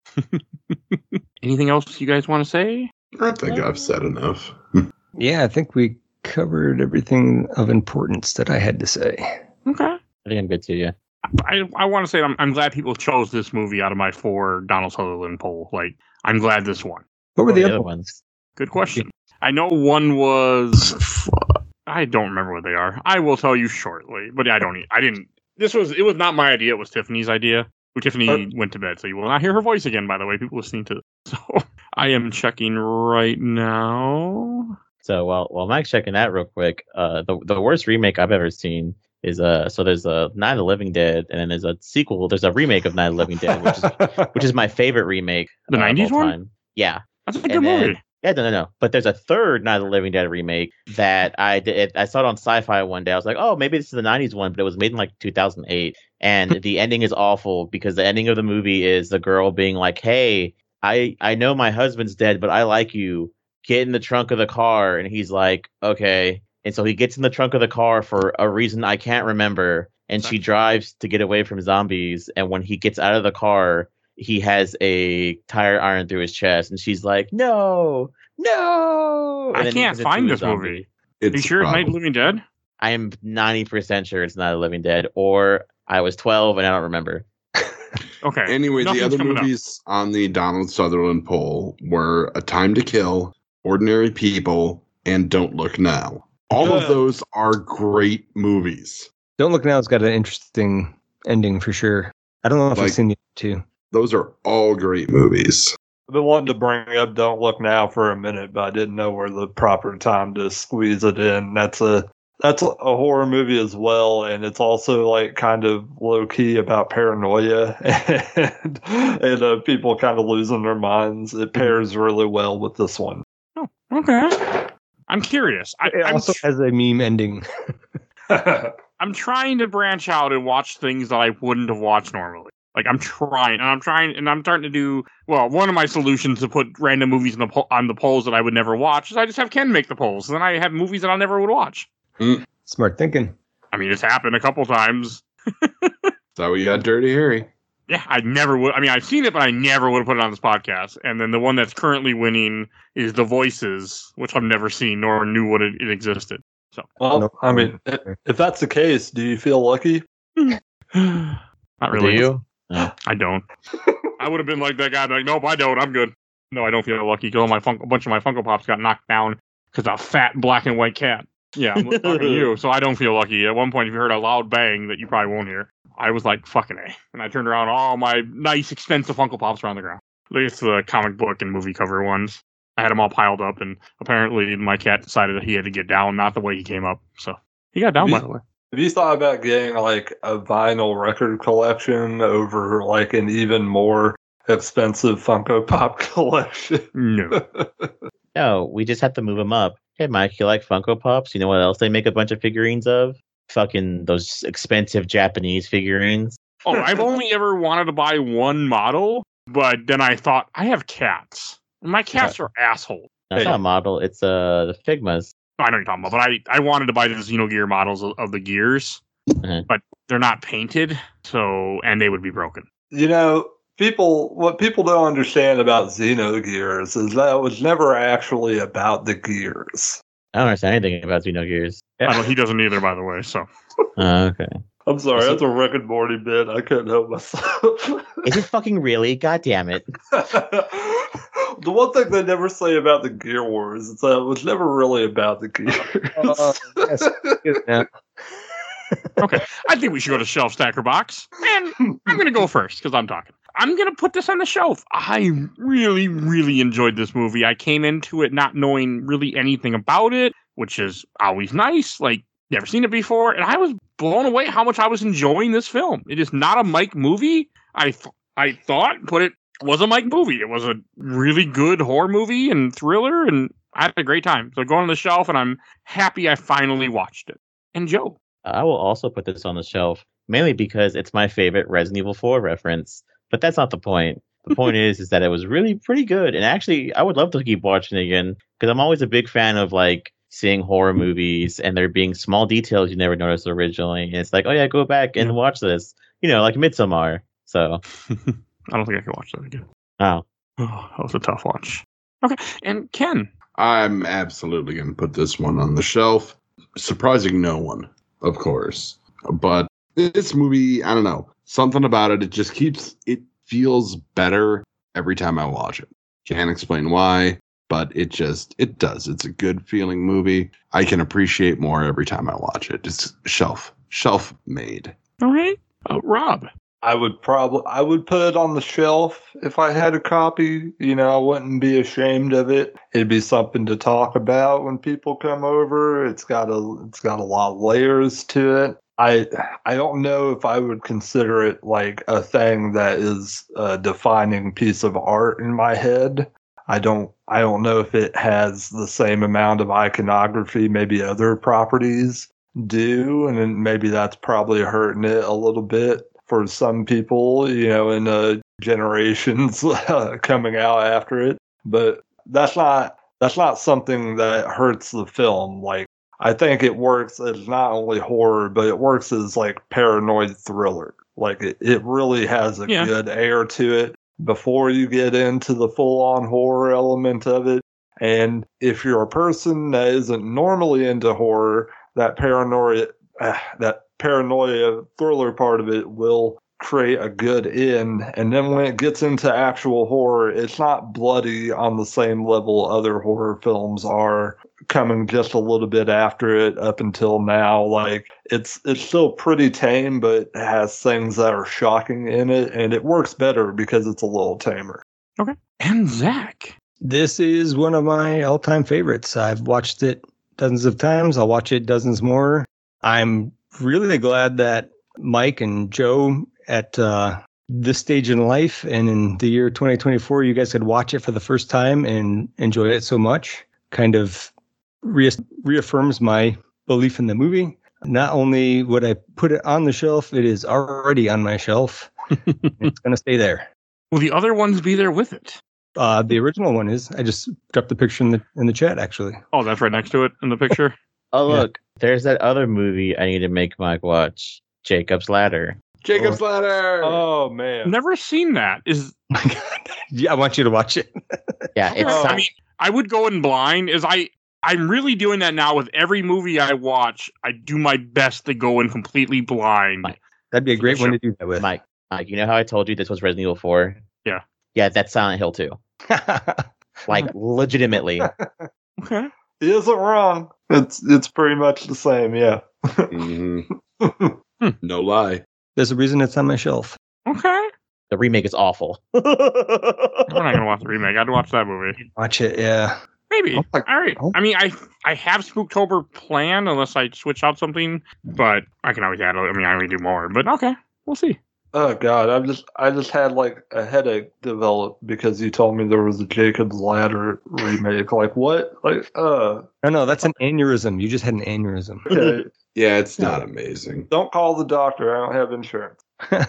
Anything else you guys want to say? I think I've said enough. yeah, I think we covered everything of importance that I had to say. Okay. I think I'm good too. Yeah. I, I want to say I'm, I'm glad people chose this movie out of my four Donald Sutherland poll. Like, I'm glad this one. What were What the were other other ones? ones? Good question. I know one was. I don't remember what they are. I will tell you shortly, but I don't. I didn't. This was. It was not my idea. It was Tiffany's idea. Tiffany Uh, went to bed, so you will not hear her voice again. By the way, people listening to this. So I am checking right now. So while while Mike's checking that real quick, uh, the the worst remake I've ever seen is uh so there's a Night of the Living Dead, and then there's a sequel. There's a remake of Night of the Living Dead, which is which is my favorite remake. The uh, of nineties all one? time. Yeah. That's a good And then- movie. Yeah, no, no, no. But there's a third Night of the Living Dead remake that I did. I saw it on Sci-Fi one day. I was like, oh, maybe this is the nineties one, but it was made in like two thousand eight. And the ending is awful because the ending of the movie is the girl being like, hey, I, I know my husband's dead, but I like you. Get in the trunk of the car. And he's like, okay. And so he gets in the trunk of the car for a reason I can't remember. And she drives to get away from zombies. And when he gets out of the car, he has a tire iron through his chest, and she's like, "No, no!" And I then he can't turns into find a this zombie. movie. It's Are you sure it's Night of the problem. Living Dead? I am ninety percent sure it's not a Living Dead, or I was twelve and I don't remember. Okay. Anyway, the Nothing's other coming up. movies on the Donald Sutherland poll were A Time to Kill, Ordinary People, and Don't Look Now. All of Good. those are great movies. Don't Look Now has got an interesting ending for sure. I don't know if Like- I've seen the other two. Those are all great movies. I've been wanting to bring up Don't Look Now for a minute, but I didn't know where the proper time to squeeze it in. That's a that's a horror movie as well, and it's also like kind of low key about paranoia and, and uh, people kind of losing their minds. It pairs really well with this one. Oh, okay. I'm curious. I, It I'm, also tr- has a meme ending. I'm trying to branch out and watch things that I wouldn't have watched normally. Like I'm trying, and I'm trying, and I'm starting to do well. One of my solutions to put random movies in the po- on the polls that I would never watch is I just have Ken make the polls, and then I have movies that I never would watch. Smart thinking. I mean, it's happened a couple times. So we got Dirty Harry. Yeah, I never would. I mean, I've seen it, but I never would have put it on this podcast. And then the one that's currently winning is The Voices, which I've never seen nor knew what it, it existed. So, Well, No. I mean, i- if that's the case, do you feel lucky? not really. Do you? No. I don't. I would have been like that guy. Like, nope, I don't. I'm good. No, I don't feel lucky because all my Fun- a bunch of my Funko Pops got knocked down because a fat black and white cat. Yeah, I'm talking to you, so I don't feel lucky. At one point, if you heard a loud bang that you probably won't hear, I was like, fucking A. And I turned around, all my nice, expensive Funko Pops were on the ground. At least the comic book and movie cover ones. I had them all piled up, and apparently my cat decided that he had to get down, not the way he came up. So he got down, by the way. Have you thought about getting like a vinyl record collection over like an even more expensive Funko Pop collection? No. No, we just have to move them up. Hey, Mike, you like Funko Pops? You know what else they make a bunch of figurines of? Fucking those expensive Japanese figurines. Oh, I've only ever wanted to buy one model, but then I thought, I have cats. And my cats are assholes. That's Hey. not a model. It's uh, the Figmas. I know what you're talking about, but I, I wanted to buy the Xenogear models of, of the gears, Mhm. but they're not painted, so and they would be broken. You know, people, what people don't understand about Xenogears is that it was never actually about the gears. I don't understand anything about Xenogears. I don't, he doesn't either, by the way. So Oh, okay. I'm sorry, Is it- that's a Rick and Morty bit. I couldn't help myself. Is it fucking really? God damn it. The one thing they never say about the Gear Wars is that it was never really about the gears. Uh, yes. Yeah. okay, I think we should go to shelf stacker box, and I'm gonna go first because I'm talking. I'm gonna put this on the shelf. I really, really enjoyed this movie. I came into it not knowing really anything about it, which is always nice. Like, never seen it before, and I was blown away how much I was enjoying this film. It is not a Mike movie. I th- I thought, but it was a Mike movie. It was a really good horror movie and thriller, and I had a great time. So going on the shelf, and I'm happy I finally watched it. And Joe, I will also put this on the shelf, mainly because it's my favorite Resident Evil four reference. But that's not the point. The point is, is that it was really pretty good. And actually, I would love to keep watching it again, because I'm always a big fan of, like, seeing horror movies and there being small details you never noticed originally. And it's like, oh yeah, go back and watch this. You know, like Midsommar. So, I don't think I can watch that again. oh. Oh, that was a tough watch. Okay, and Ken. I'm absolutely going to put this one on the shelf. Surprising no one, of course. But this movie, I don't know. Something about it, it just keeps, it feels better every time I watch it. Can't explain why, but it just, it does. It's a good feeling movie. I can appreciate more every time I watch it. It's shelf, shelf made. All right. Uh, Rob. I would probably I would put it on the shelf if I had a copy. You know, I wouldn't be ashamed of it. It'd be something to talk about when people come over. It's got a it's got a lot of layers to it. I I don't know if I would consider it like a thing that is a defining piece of art in my head. I don't I don't know if it has the same amount of iconography maybe other properties do, and then maybe that's probably hurting it a little bit for some people, you know, in uh, generations coming out after it. But that's not that's not something that hurts the film. Like, I think it works as not only horror, but it works as like paranoid thriller. Like, it, it really has a Yeah. good air to it before you get into the full-on horror element of it. And if you're a person that isn't normally into horror, that paranoia, uh, that paranoia thriller part of it will create a good end. And then when it gets into actual horror, it's not bloody on the same level other horror films are coming just a little bit after it up until now. Like, it's it's still pretty tame, but it has things that are shocking in it, and it works better because it's a little tamer. Okay. And Zach. This is one of my all-time favorites. I've watched it dozens of times. I'll watch it dozens more. I'm really glad that Mike and Joe at uh, this stage in life and in the year twenty twenty-four, you guys could watch it for the first time and enjoy it so much. Kind of re- reaffirms my belief in the movie. Not only would I put it on the shelf, it is already on my shelf. It's going to stay there. Will the other ones be there with it? Uh, the original one is. I just dropped the picture in the in the chat, actually. Oh, that's right next to it in the picture. Oh, Yeah. look, there's that other movie I need to make Mike watch, Jacob's Ladder. Jacob's Ladder! Oh, man. Never seen that. Is My God, yeah, I want you to watch it. Yeah, it's Oh, I not- mean, I would go in blind. Is I I'm really doing that now with every movie I watch. I do my best to go in completely blind. Mike, That'd be a great one sure. to do that with. Mike, Mike, you know how I told you this was Resident Evil four? Yeah. Yeah, that's Silent Hill two. Like, legitimately. Okay. He isn't wrong. It's it's pretty much the same, yeah. Mhm. No lie. There's a reason it's on my shelf. Okay. The remake is awful. I'm not gonna watch the remake. I'd watch that movie. Watch it, yeah. Maybe. Oh my- All right. oh. I mean, I I have Spooktober planned unless I switch out something, but I can always add. I mean, I only do more, but okay, we'll see. Oh god, I just I just had like a headache develop because you told me there was a Jacob's Ladder remake. Like what? Like uh No, no, that's an aneurysm. You just had an aneurysm. okay. Yeah, it's not amazing. Don't call the doctor. I don't have insurance.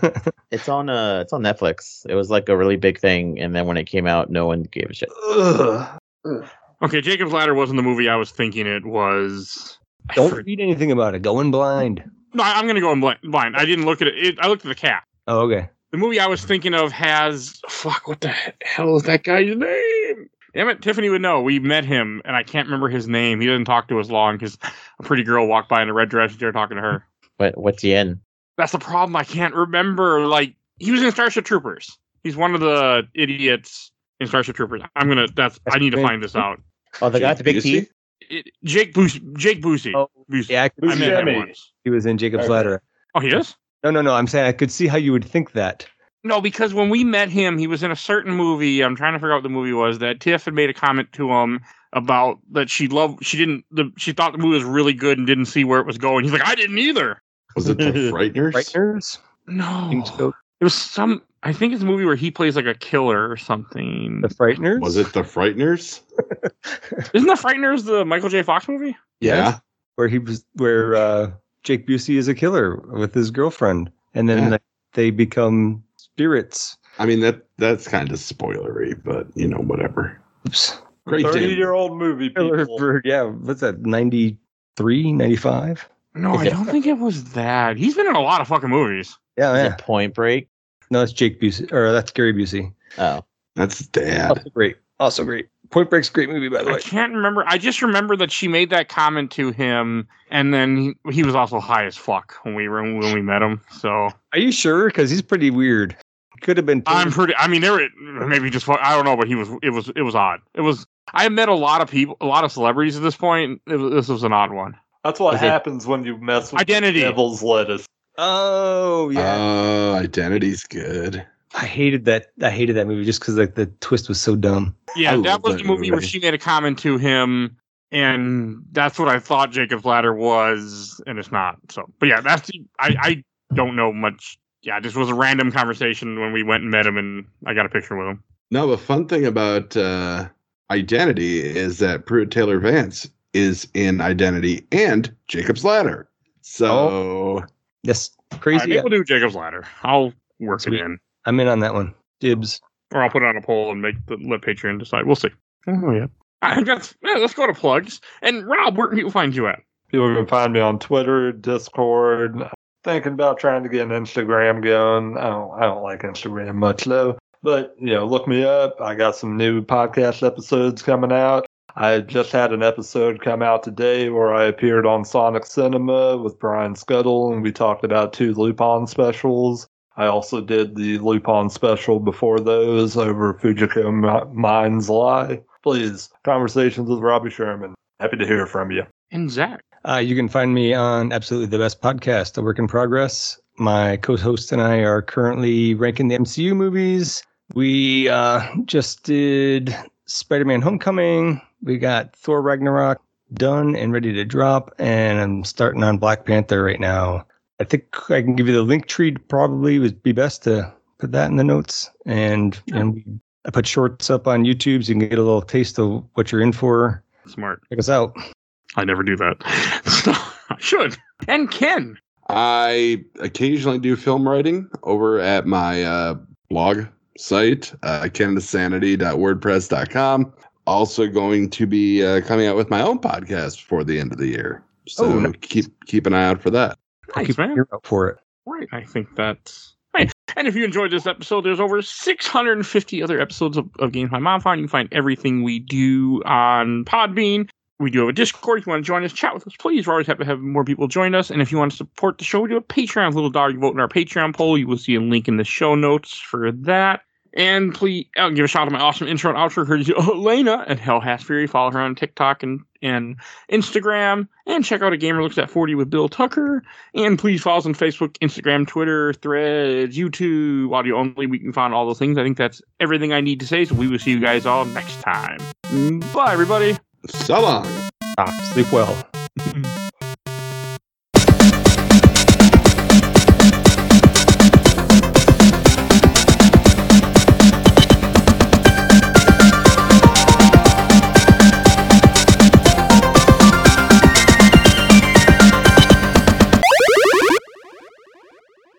It's on uh it's on Netflix. It was like a really big thing, and then when it came out, no one gave a shit. Ugh. Okay, Jacob's Ladder wasn't the movie I was thinking it was. I Don't forget- read anything about it. Go in blind. No, I- I'm gonna go in bli- blind. I didn't look at it. it. I looked at the cat. Oh, okay. The movie I was thinking of has fuck. What the hell is that guy's name? Damn it, Tiffany would know. We met him, and I can't remember his name. He didn't talk to us long because a pretty girl walked by in a red dress and started talking to her. What what's he in? That's the problem. I can't remember. Like he was in Starship Troopers. He's one of the idiots in Starship Troopers. I'm gonna. That's. I need to find this out. Oh, the guy with the big Busey? teeth? It, Jake Busey. Jake Busey. Oh, Busey. Yeah, I, could I see met him Jimmy. once. he was in Jacob's Okay. Ladder. Oh, he is. No, no, no. I'm saying I could see how you would think that. No, because when we met him, he was in a certain movie. I'm trying to figure out what the movie was. That Tiff had made a comment to him about that she loved. She didn't. The, she thought the movie was really good and didn't see where it was going. He's like, I didn't either. Was it the Frighteners? Frighteners? No, Kingscope? it was some. I think it's a movie where he plays like a killer or something. The Frighteners? Was it the Frighteners? Isn't the Frighteners the Michael J. Fox movie? Yeah. Where he was, where uh, Jake Busey is a killer with his girlfriend, and then Yeah. like, they become spirits. I mean that that's kind of spoilery, but you know, whatever. Oops. Great Thirty Dane. year old movie Killer people. for, yeah, what's that, ninety-three, ninety-five? No, Is I it- don't think it was that. He's been in a lot of fucking movies. Yeah, Is yeah. it Point Break? No, it's Jake Busey, or that's Gary Busey. Oh. That's his dad. Also great. Also great. Point Break's a great movie, by the I way. can't remember. I just remember that she made that comment to him, and then he, he was also high as fuck when we were when we met him. So Are you sure? Because he's pretty weird. Could have been. I'm pretty. I mean, there were maybe just fu- I don't know, but he was. It was. It was odd. It was. I have met a lot of people, a lot of celebrities at this point. It was, this was an odd one. That's what Is it- happens when you mess with Identity. devil's lettuce. Oh yeah. Oh, Identity's good. I hated that. I hated that movie just because like the twist was so dumb. Yeah, I that love was that the movie where movie. she made a comment to him, and that's what I thought Jacob's Ladder was, and it's not. So, but yeah, that's the, I I don't know much. Yeah, this was a random conversation when we went and met him, and I got a picture with him. No, the fun thing about uh, Identity is that Pruitt Taylor Vance is in Identity and Jacob's Ladder. So That's All right, crazy. maybe we'll do Jacob's Ladder. I'll work Sweet. it in, I'm in on that one. Dibs. or I'll put it on a poll and make the let Patreon decide. We'll see. Oh yeah. I think that's yeah, let's go to plugs. And Rob, where can people find you at? People can find me on Twitter, Discord. Thinking about trying to get an Instagram going. I don't, I don't like Instagram much though. But you know, look me up. I got some new podcast episodes coming out. I just had an episode come out today where I appeared on Sonic Cinema with Brian Scuttle, and we talked about two Lupin specials. I also did the Lupin special before those over Fujiko Mi- Mind's Lie. Please, Conversations with Robbie Sherman. Happy to hear from you. And Zach. Uh, you can find me on Absolutely the Best Podcast, a work in progress. My co-host and I are currently ranking the M C U movies. We uh, just did Spider-Man Homecoming. We got Thor Ragnarok done and ready to drop, and I'm starting on Black Panther right now. I think I can give you the link tree. Probably would be best to put that in the notes. And, and we, I put shorts up on YouTube so you can get a little taste of what you're in for. Smart. Check us out. I never do that. So, I should. And Ken. I occasionally do film writing over at my uh, blog site, uh, canadasanity dot wordpress dot com. Also going to be uh, coming out with my own podcast before the end of the year. So Oh, nice. keep keep an eye out for that. I'll Nice, keep man. an ear out for it. Right. I think that's right. And if you enjoyed this episode, there's over six hundred fifty other episodes of, of Games My Mom Found. You can find everything we do on Podbean. We do have a Discord. If you want to join us, chat with us, please. We're always happy to have more people join us. And if you want to support the show, we do a Patreon. Little Dog, you vote in our Patreon poll. You will see a link in the show notes for that. And please, I'll give a shout out to my awesome intro and outro courtesy of Elena at Hell Has Fury. Follow her on TikTok and, and Instagram. And check out A Gamer Looks at forty with Bill Tucker. And please follow us on Facebook, Instagram, Twitter, Threads, YouTube, audio only. We can find all those things. I think that's everything I need to say. So we will see you guys all next time. Bye, everybody. So long. Ah, sleep well.